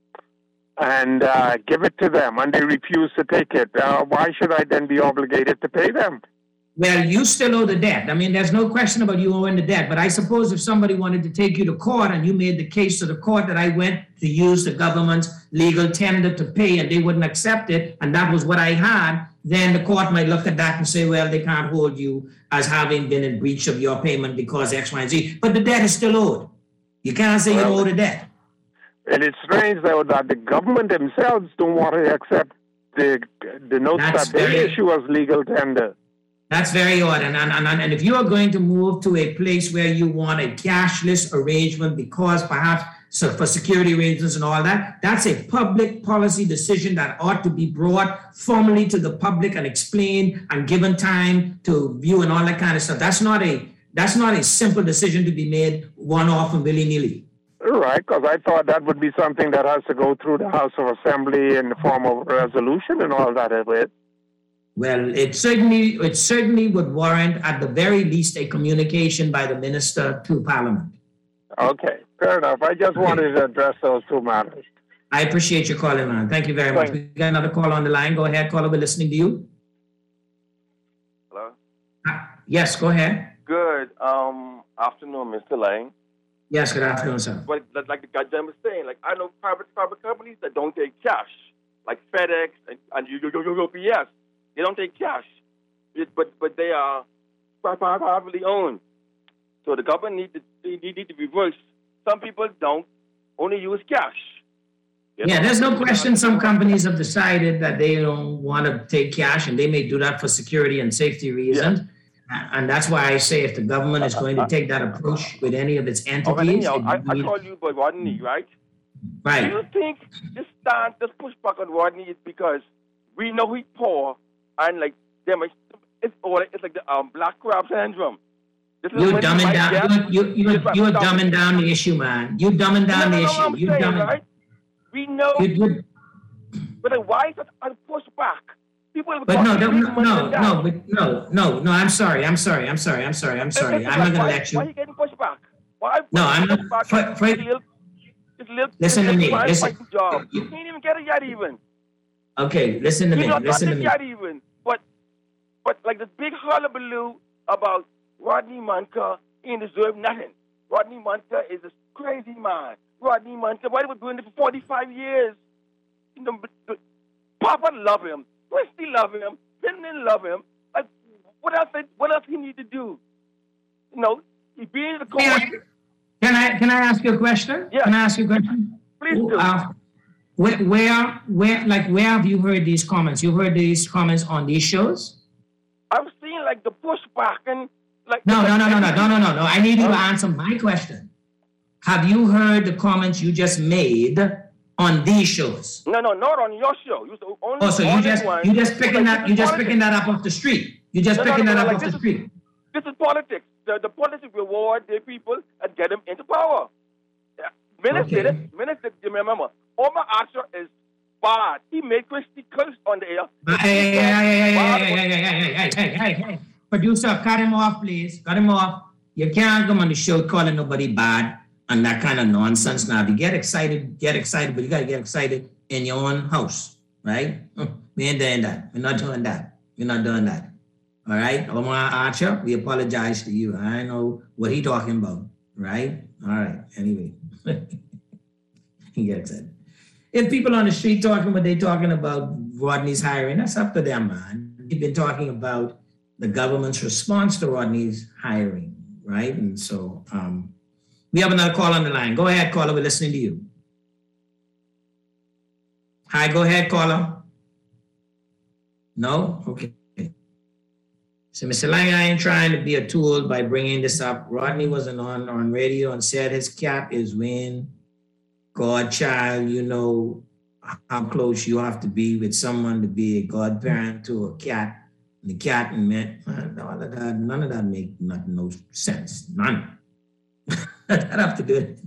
and uh, give it to them, and they refuse to take it. Uh, why should I then be obligated to pay them?
Well, you still owe the debt. I mean, there's no question about you owing the debt. But I suppose if somebody wanted to take you to court and you made the case to the court that I went to use the government's legal tender to pay and they wouldn't accept it, and that was what I had, then the court might look at that and say, well, they can't hold you as having been in breach of your payment because X, Y, and Z. But the debt is still owed. You can't say well, you owe the debt.
And it's strange, though, that the government themselves don't want to accept the the notes That's that they very, issue as legal tender.
That's very odd. And, and, and, and if you are going to move to a place where you want a cashless arrangement because perhaps so for security reasons and all that, that's a public policy decision that ought to be brought formally to the public and explained and given time to view and all that kind of stuff. That's not a that's not a simple decision to be made one-off and willy-nilly.
Right, because I thought that would be something that has to go through the House of Assembly in the form of a resolution and all that. It
Well, it certainly it certainly would warrant, at the very least, a communication by the minister to Parliament.
Okay, fair enough. I just wanted to address those two matters.
I appreciate your calling, man. Thank you very much. We got another call on the line. Go ahead, caller. We're listening to you.
Hello?
Uh, yes, go ahead.
Good um, afternoon, Mister Lang.
Yes, good afternoon, sir.
But like the guy was saying, like I know private private companies that don't take cash, like FedEx and, and U P S. They don't take cash, it, but but they are privately owned. So the government need to they need to reverse. Some people don't only use cash. You
yeah,
know?
there's no question. Some companies have decided that they don't want to take cash, and they may do that for security and safety reasons.
Yeah.
And that's why I say if the government is going to take that approach with any of its entities.
Okay, anyhow, I,
it
I
need-
call you about Rodney, right?
Right.
Do you think this stance, this pushback on Rodney is because we know he's poor and like them, it's or it's like the um, black crab syndrome. This is
You're
when he
dumbing
might
down.
get-
You you you you're dumbing down the issue, man. You're dumbing down
no,
the
no, no,
issue.
I'm
You
saying,
dumbing.
right? We know,
You, you,
but like, why is it a pushback? People have
but
got
no, no,
three
no,
months
no,
in that.
no, but no, no, no. I'm sorry. I'm sorry. I'm sorry. I'm sorry. I'm sorry.
Listen,
I'm not
like,
gonna
why,
let
Why are
you.
you getting pushback? Why?
No,
why
I'm not.
pushback?
For, for,
This little, this little,
Listen
this
to me,
little
listen.
firefighting Job. You can't even get it yet, even.
okay, listen to
He's
me.
not
Listen to
done it
me.
yet, even. But, but like this big hullabaloo about Rodney Manka, he ain't deserve nothing. Rodney Manka is a crazy man. Rodney Manka, why they were doing it for forty-five years? You know, but, but Papa love him. Christy love him. Finland love him. Like, what else? What else he need to do? You know, he be in the court.
Can I can I ask you a question?
Yeah.
Can I ask you a question?
Please do.
Uh, where, where where like where have you heard these comments? You heard these comments on these shows?
I've seen like the pushback and like.
No, no, no, no, no, no, no, no, no. I need you to answer my question. Have you heard the comments you just made on these shows?
No, no, not on your show. You the only,
Oh, so you
only
just
one.
you just picking
Like,
that
this
you
is
just
politics.
picking that up off the street. You just
No, no,
picking
no,
that
no,
up
like
off the
this is-
street.
This is politics. The, the politics reward their people and get them into power. Yeah. Minister,
Okay.
this, minister, you remember, Omar Asher is bad. He made Christy curse on the air.
Uh, Hey, hey, hey, hey, hey, hey, hey, hey, hey, hey, hey, hey, hey. Producer, cut him off, please. Cut him off. You can't come on the show calling nobody bad and that kind of nonsense. Now, if you get excited, get excited, but you got to get excited in your own house, right? We ain't doing that. We're not doing that. We're not doing that. All right? Omar Archer, we apologize to you. I know what he talking about, right? All right. Anyway. He gets it. If people on the street talking what they talking about Rodney's hiring, that's up to them, man. We've been talking about the government's response to Rodney's hiring, right? And so um, we have another call on the line. Go ahead, caller. We're listening to you. Hi, go ahead, caller. No? Okay. So Mister Lang, I ain't trying to be a tool by bringing this up. Rodney wasn't on, on radio and said his cat is Wayne Godchild. You know how close you have to be with someone to be a godparent to a cat. And the cat and man, all of that, none of that make not, no sense. None. I'd have to do it.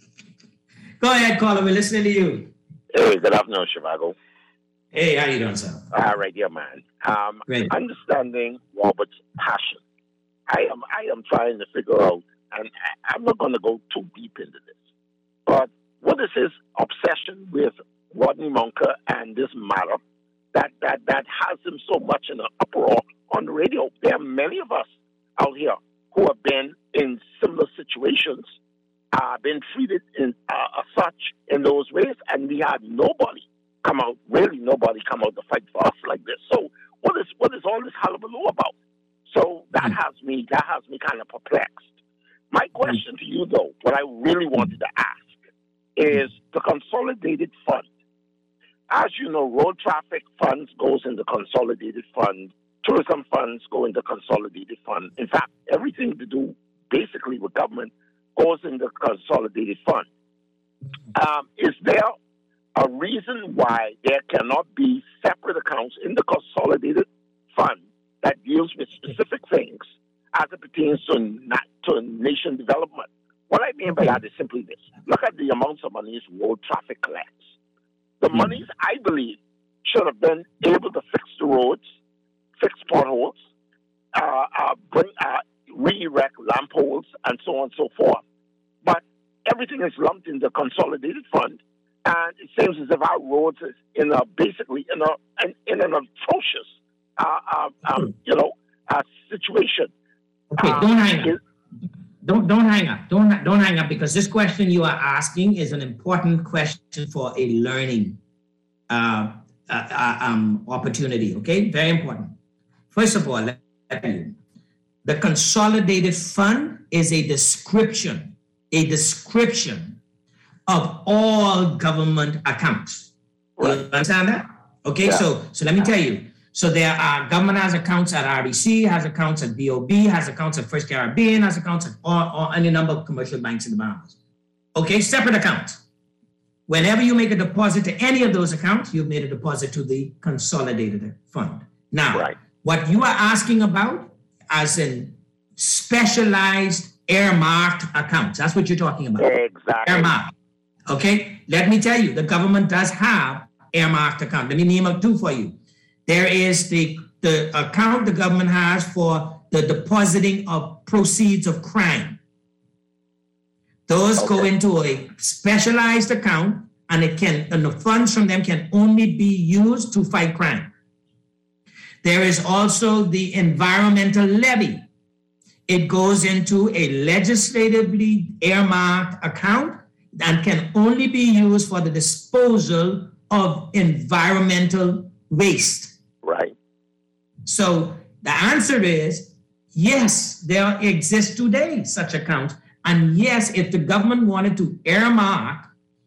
Go ahead, caller. We're listening to you.
Hey, good afternoon, Chicago.
Hey, how you doing, sir?
All right, yeah, man. Um,
Great.
Understanding Robert's passion, I am I am trying to figure out, and I, I'm not going to go too deep into this, but what is his obsession with Rodney Manka and this matter that, that, that has him so much in an uproar on the radio? There are many of us out here who have been in similar situations, uh, been treated in uh, as such in those ways, and we had nobody come out, really nobody come out to fight for us like this. So what is what is all this hullabaloo about? So that has me that has me kind of perplexed. My question to you, though, what I really wanted to ask is the consolidated fund. As you know, road traffic funds goes into consolidated fund. Tourism funds go into consolidated fund. In fact, everything to do basically with government goes into consolidated fund. Um, is there a reason why there cannot be separate accounts in the consolidated fund that deals with specific things as it pertains to, na- to nation development? What I mean by that is simply this. Look at the amounts of monies road traffic collects. The monies, I believe, should have been able to fix the roads, fix potholes, uh, uh, bring, uh, re-erect lamp poles, and so on and so forth. But everything is lumped in the consolidated fund, and it seems as if our roads is in a basically in a in, in an atrocious, uh, uh, um, you know, uh, situation.
Okay,
Uh,
don't hang up. Don't don't hang up. Don't don't hang up because this question you are asking is an important question for a learning uh, uh, uh, um, opportunity. Okay, very important. First of all, let me tell you, the consolidated fund is a description, a description of all government accounts. You understand that? Okay,
Yeah.
so so let me tell you, So there are, government has accounts at R B C, has accounts at B O B, has accounts at First Caribbean, has accounts at or, or any number of commercial banks in the Bahamas. Okay, separate accounts. Whenever you make a deposit to any of those accounts, you've made a deposit to the consolidated fund. Now, right. What you are asking about as in specialized earmarked accounts, that's what you're talking about.
Exactly.
Earmarked. Okay, let me tell you, the government does have earmarked account. Let me name up two for you. There is the, the account the government has for the depositing of proceeds of crime. Those okay. go into a specialized account, and it can, and the funds from them can only be used to fight crime. There is also the environmental levy. It goes into a legislatively earmarked account and can only be used for the disposal of environmental waste.
Right.
So the answer is yes, there exists today such accounts. And yes, if the government wanted to earmark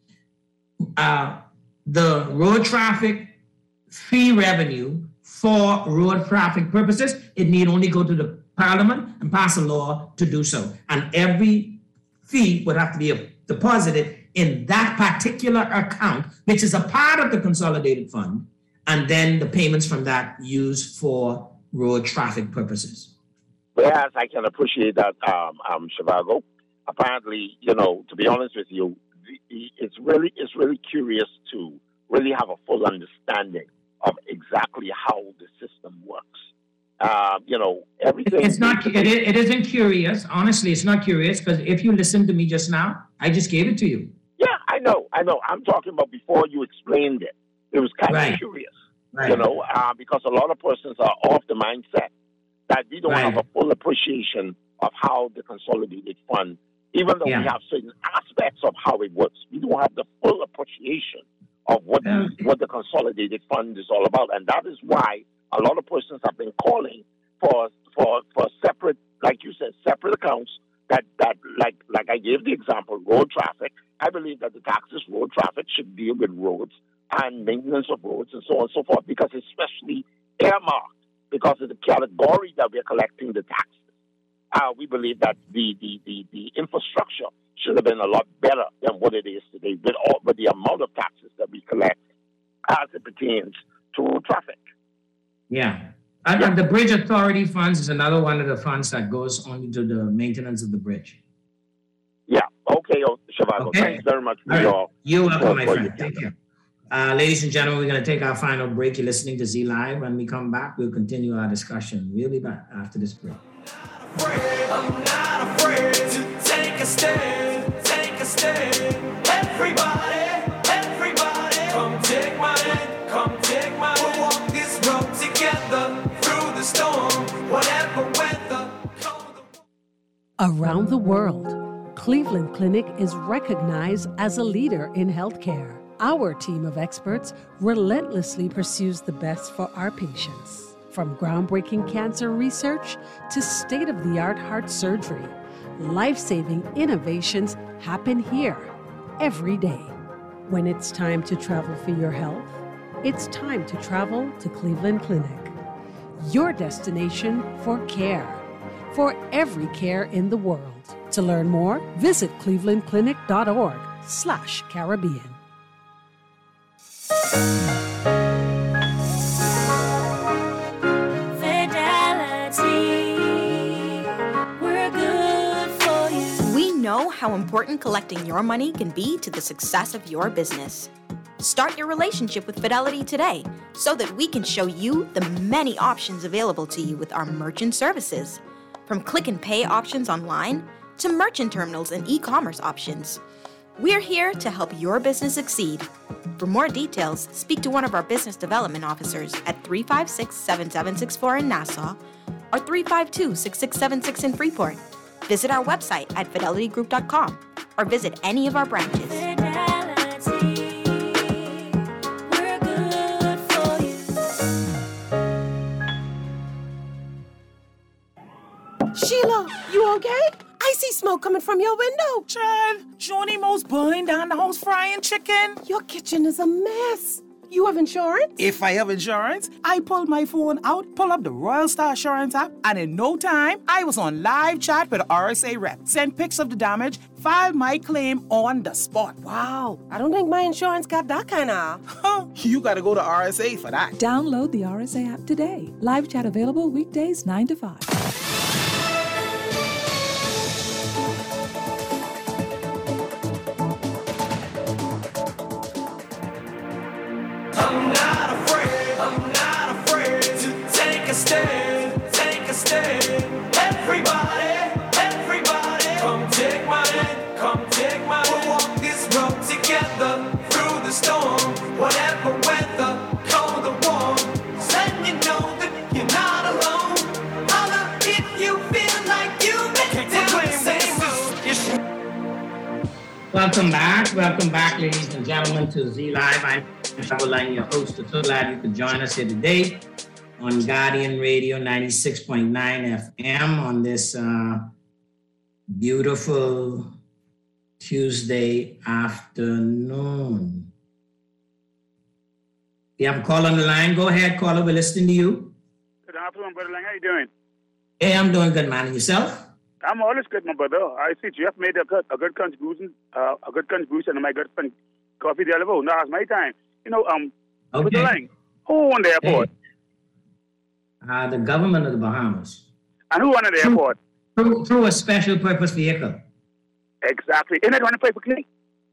uh, the road traffic fee revenue for road traffic purposes, it need only go to the Parliament and pass a law to do so. And every fee would have to be deposited in that particular account, which is a part of the consolidated fund, and then the payments from that used for road traffic purposes.
Yes, I can appreciate that, um, um, Shivago. Apparently, you know, to be honest with you, it's really it's really curious to really have a full understanding of exactly how the system works. Uh, you know, everything.
It's not. It, it isn't curious. Honestly, it's not curious because if you listened to me just now, I just gave it to you.
Yeah, I know. I know. I'm talking about before you explained it. It was kind right. of curious, right. you know, uh, because a lot of persons are off the mindset that we don't right. have a full appreciation of how the consolidated fund, even though yeah. we have certain aspects of how it works, we don't have the full appreciation of what yeah. the, what the consolidated fund is all about, and that is why a lot of persons have been calling for for for separate, like you said, separate accounts that, that like like I gave the example, road traffic. I believe that the taxes, road traffic, should deal with roads and maintenance of roads and so on and so forth, because it's especially earmarked because of the category that we're collecting the taxes. Uh, we believe that the, the, the, the infrastructure should have been a lot better than what it is today with all with the amount of taxes that we collect as it pertains to road traffic.
Yeah. And, yeah. and the Bridge Authority funds is another one of the funds that goes only to the maintenance of the bridge.
Yeah. Okay, oh, Shivago. Okay. Thanks very much for your...
You're welcome, my friend. Thank you. Uh, ladies and gentlemen, we're going to take our final break. You're listening to Z Live. When we come back, we'll continue our discussion. We'll be back after this break.
I'm not afraid to take a stand, take a stand. Everybody, everybody, come take my hand, come take my hand. We'll walk this road together through the storm, whatever weather.
Around the world, Cleveland Clinic is recognized as a leader in healthcare. Our team of experts relentlessly pursues the best for our patients. From groundbreaking cancer research to state-of-the-art heart surgery, life-saving innovations happen here every day. When it's time to travel for your health, it's time to travel to Cleveland Clinic. Your destination for care, for every care in the world. To learn more, visit clevelandclinic.org slash Caribbean.
Know how important collecting your money can be to the success of your business. Start your relationship with Fidelity today so that we can show you the many options available to you with our merchant services. From click and pay options online to merchant terminals and e-commerce options. We're here to help your business succeed. For more details, speak to one of our business development officers at three five six, seven seven six four in Nassau or three five two, six six seven six in Freeport. Visit our website at fidelity group dot com or visit any of our branches. Fidelity, we're good for you.
Sheila, you okay? I see smoke coming from your window.
Child, Johnny Mo's burning down the house frying chicken.
Your kitchen is a mess. You have insurance?
If I have insurance, I pull my phone out, pull up the Royal Star Assurance app, and in no time, I was on live chat with R S A rep. Sent pics of the damage, filed my claim on the spot.
Wow, I don't think my insurance got that kind of...
Huh, you gotta go to R S A for that.
Download the R S A app today. Live chat available weekdays nine to five.
I'm not afraid, I'm not afraid to take a stand, take a stand. Everybody, everybody, come take my hand, come take my hand. We'll walk this road together through the storm, whatever weather, cold or warm. Just letting you know that you're not alone. Holler if you feel like you've been down the same road.
Welcome back, welcome back, ladies and gentlemen, to Z Live. I'm Shavagu Lang, your host. I'm so glad you could join us here today on Guardian Radio ninety-six point nine F M on this uh, beautiful Tuesday afternoon. You have a call on the line? Go ahead, caller. We're listening to you.
Good afternoon, Brother Lang. How you doing?
Hey, I'm doing good, man. And yourself?
I'm always good, my brother. I see Jeff made a good, a good contribution, uh, a good contribution to my good friend, Coffee Deliver. Now it's my time. You know, um,
Okay.
Brother Lang, who owned the airport?
Uh, the government of the Bahamas.
And who owned the airport?
Through, through a special purpose vehicle.
Exactly. Isn't it running perfectly?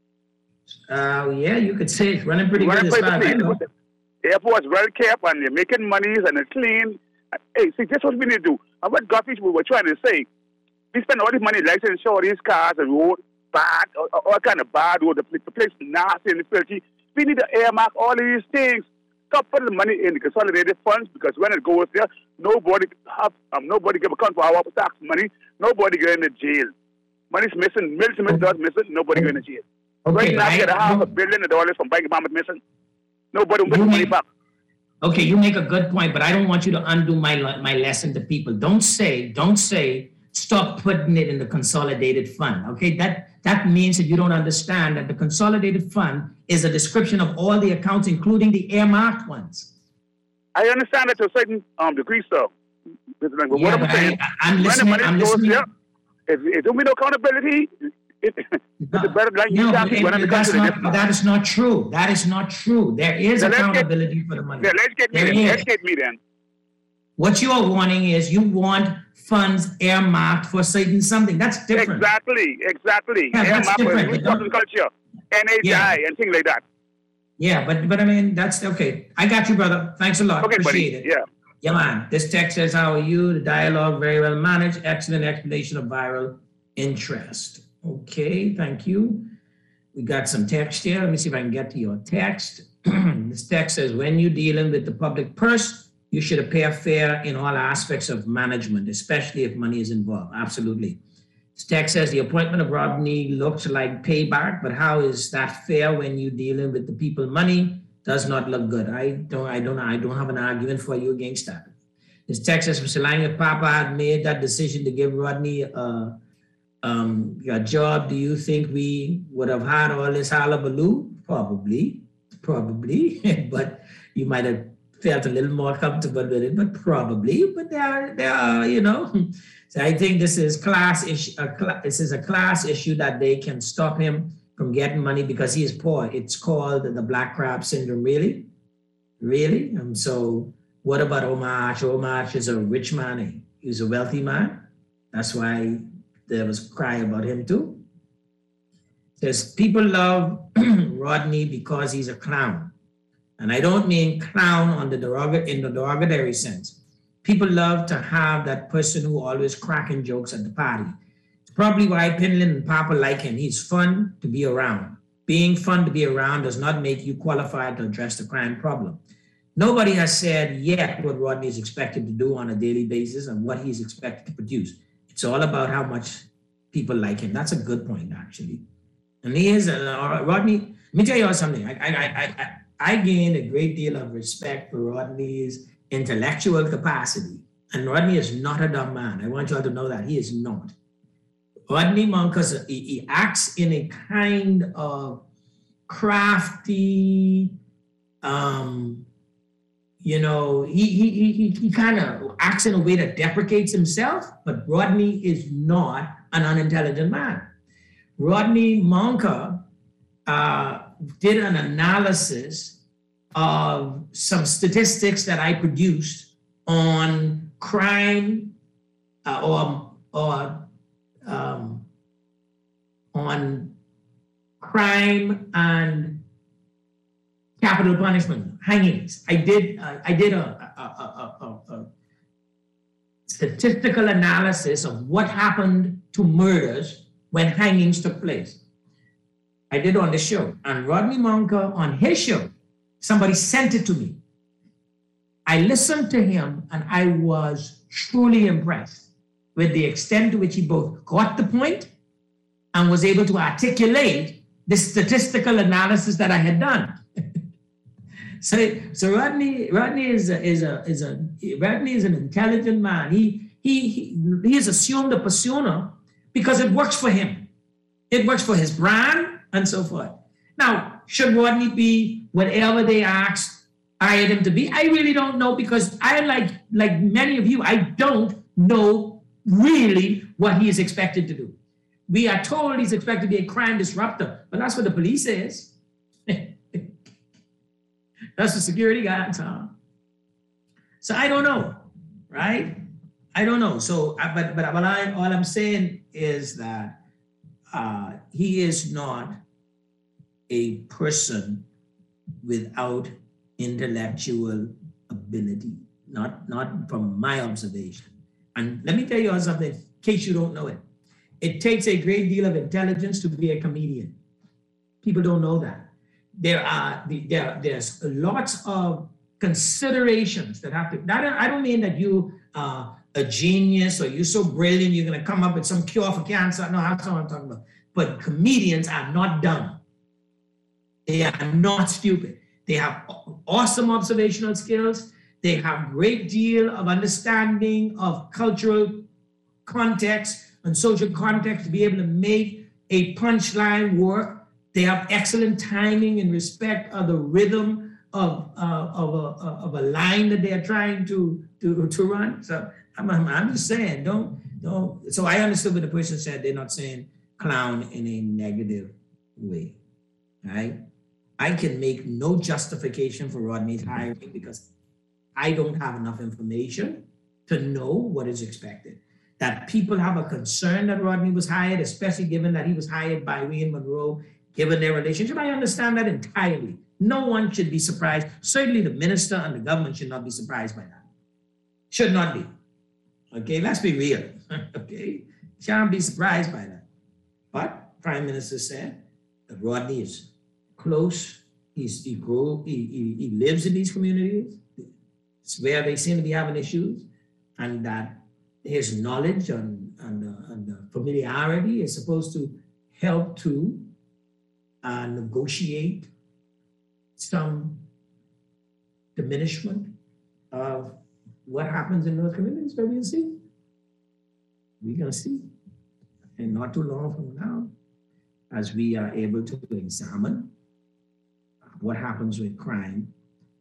Uh, yeah, you could say it's running pretty
Running
good as far as I
perfectly.
know.
The airport's well kept and they're making monies and it's clean. Hey, see, that's what we need to do. And what Goffy we were trying to say, we spend all this money licensing all these cars and road bad, all, all kind of bad road. The, the place nasty and filthy. We need to earmark all of these things. Stop putting the money in the consolidated funds because when it goes there, nobody have um, nobody give account for our tax money. Nobody go into jail. Money's missing. Millions of dollars missing. Nobody go into jail.
Okay,
right now,
I-
get a half a billion of dollars from Bank of Bahamas missing. Nobody will get
You
the money
make-
back.
Okay, you make a good point, but I don't want you to undo my le- my lesson to people. Don't say, don't say, stop putting it in the consolidated fund. Okay, that that means that you don't understand that the consolidated fund is a description of all the accounts, including the earmarked ones.
I understand that to a certain um, degree, sir. But
Yeah,
what I'm
but I-
saying,
I- I'm
when
listening-
the money
I'm
goes
listening.
there, if, if there be no accountability, it, it's better like you
No,
can't
it-
when it comes
that's
to the
not, that is not true. That is not true. There is
Then let's get-
accountability for the money.
Yeah, educate me
There
then.
is.
Educate me then.
What you are wanting is you want funds earmarked for certain something. That's different.
Exactly, exactly.
Yeah, that's
Earmark for
different.
Resources culture, N H I,
Yeah.
and things like that.
Yeah, but but I mean that's okay. I got you, brother. Thanks a lot.
Okay,
Appreciate
buddy.
it.
Yeah.
Yeah, man. This text says, "How are you?" The dialogue very well managed. Excellent explanation of viral interest. Okay, thank you. We got some text here. Let me see if I can get to your text. This text says, "When you're dealing with the public purse, you should appear fair in all aspects of management, especially if money is involved." Absolutely. This text says, "The appointment of Rodney looks like payback, but how is that fair when you're dealing with the people money? Does not look good." I don't, I don't, I don't have an argument for you against that. This text says, "Mister Lang, if Papa had made that decision to give Rodney a, um, a job, do you think we would have had all this hullabaloo? Probably, probably, but you might have felt a little more comfortable with it, but probably. But there are, there are, you know." So I think this is class issue. A cl- this is a class issue that they can stop him from getting money because he is poor. It's called the black crab syndrome. Really, really. And so, what about Omar? Omar is a rich man. He's a wealthy man. That's why there was cry about him too. Says people love Rodney because he's a clown. And I don't mean clown on the derog- in the derogatory sense. People love to have that person who always cracking jokes at the party. It's probably why Pinland and Papa like him. He's fun to be around. Being fun to be around does not make you qualified to address the crime problem. Nobody has said yet what Rodney is expected to do on a daily basis and what he's expected to produce. It's all about how much people like him. That's a good point, actually. And he is, uh, Rodney, let me tell you all something. I, I, I, I, I gained a great deal of respect for Rodney's intellectual capacity. And Rodney is not a dumb man. I want you all to know that. He is not. Rodney Monkus, he, he acts in a kind of crafty, um, you know, he he he he kind of acts in a way that deprecates himself. But Rodney is not an unintelligent man. Rodney Monka uh, did an analysis of some statistics that I produced on crime uh, or or um, on crime and capital punishment, hangings. I did uh, I did a, a, a, a, a statistical analysis of what happened to murders when hangings took place. I did on the show. And Rodney Monka on his show, somebody sent it to me. I listened to him and I was truly impressed with the extent to which he both got the point and was able to articulate the statistical analysis that I had done. so, so Rodney, Rodney is a, is a, is a, Rodney is an intelligent man. He, he, he, he has assumed a persona because it works for him. It works for his brand and so forth. Now, should Rodney be whatever they asked, hired him to be? I really don't know because I, like, like many of you, I don't know really what he is expected to do. We are told he's expected to be a crime disruptor, but that's what the police says. That's the security guards, huh? So I don't know, right? I don't know. So, but but, but I, all I'm saying is that uh, he is not a person without intellectual ability, not, not from my observation. And let me tell you something, in case you don't know it. It takes a great deal of intelligence to be a comedian. People don't know that. There are there, there's lots of considerations that have to, that, I don't mean that you are a genius or you're so brilliant, you're gonna come up with some cure for cancer. No, that's not what I'm talking about. But comedians are not dumb. They are not stupid. They have awesome observational skills. They have great deal of understanding of cultural context and social context to be able to make a punchline work. They have excellent timing in respect of the rhythm of, uh, of, a, of a line that they are trying to, to, to run. So I'm, I'm just saying, don't, don't. So I understood what the person said. They're not saying clown in a negative way, right? I can make no justification for Rodney's hiring because I don't have enough information to know what is expected. That people have a concern that Rodney was hired, especially given that he was hired by Wayne Monroe, given their relationship. I understand that entirely. No one should be surprised. Certainly the minister and the government should not be surprised by that. Should not be. Okay, let's be real. Okay, shan't be surprised by that. But Prime Minister said that Rodney is close. He's, he, grow, he, he, he lives in these communities. It's where they seem to be having issues, and that his knowledge and, and, uh, and uh, familiarity is supposed to help to uh, negotiate some diminishment of what happens in those communities. But we'll see. We're going to see. And not too long from now, as we are able to examine what happens with crime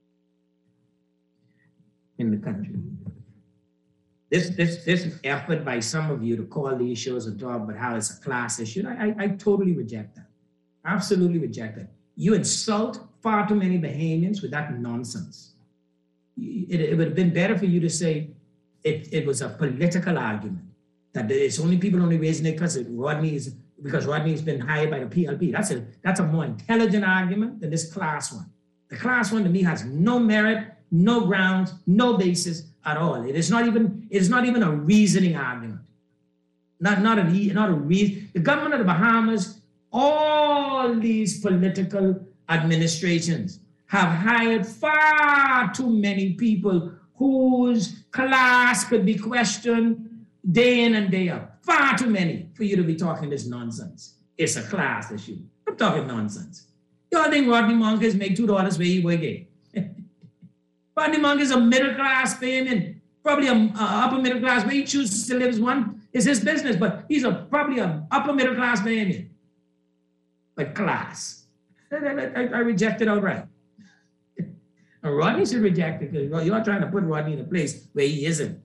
in the country. This, this, this effort by some of you to call these shows and talk about how it's a class issue, I, I, I totally reject that. Absolutely reject that. You insult far too many Bahamians with that nonsense. It, it would have been better for you to say it, it was a political argument, that it's only people only raising it because Rodney is, because Rodney's been hired by the P L P. That's a, that's a more intelligent argument than this class one. The class one to me has no merit, no grounds, no basis at all. It is not even, it is not even a reasoning argument. Not, not, a, not a reason. The government of the Bahamas, all these political administrations have hired far too many people whose class could be questioned day in and day out. Far too many for you to be talking this nonsense. It's a class issue. I'm talking nonsense. Y'all think Rodney Monk is make two dollars where he work it? Rodney Monk is a middle class payment, probably a, a upper middle class where he chooses to live as one is his business, but he's a probably a upper middle class payment. But class, I, I, I reject it outright. And Rodney should reject it because you're trying to put Rodney in a place where he isn't.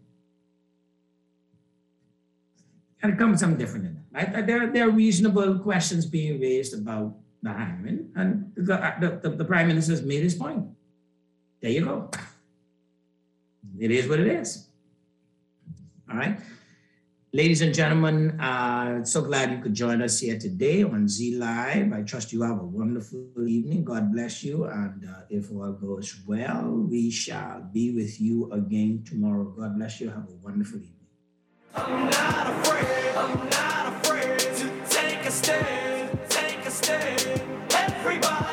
And it comes something different than that. Right? There, there are reasonable questions being raised about the hiring, and the, the, the, the Prime Minister's made his point. There you go. It is what it is. All right. Ladies and gentlemen, uh, so glad you could join us here today on Z Live. I trust you have a wonderful evening. God bless you. And uh, if all goes well, we shall be with you again tomorrow. God bless you. Have a wonderful evening.
I'm not afraid, I'm not afraid to take a stand, take a stand. Everybody.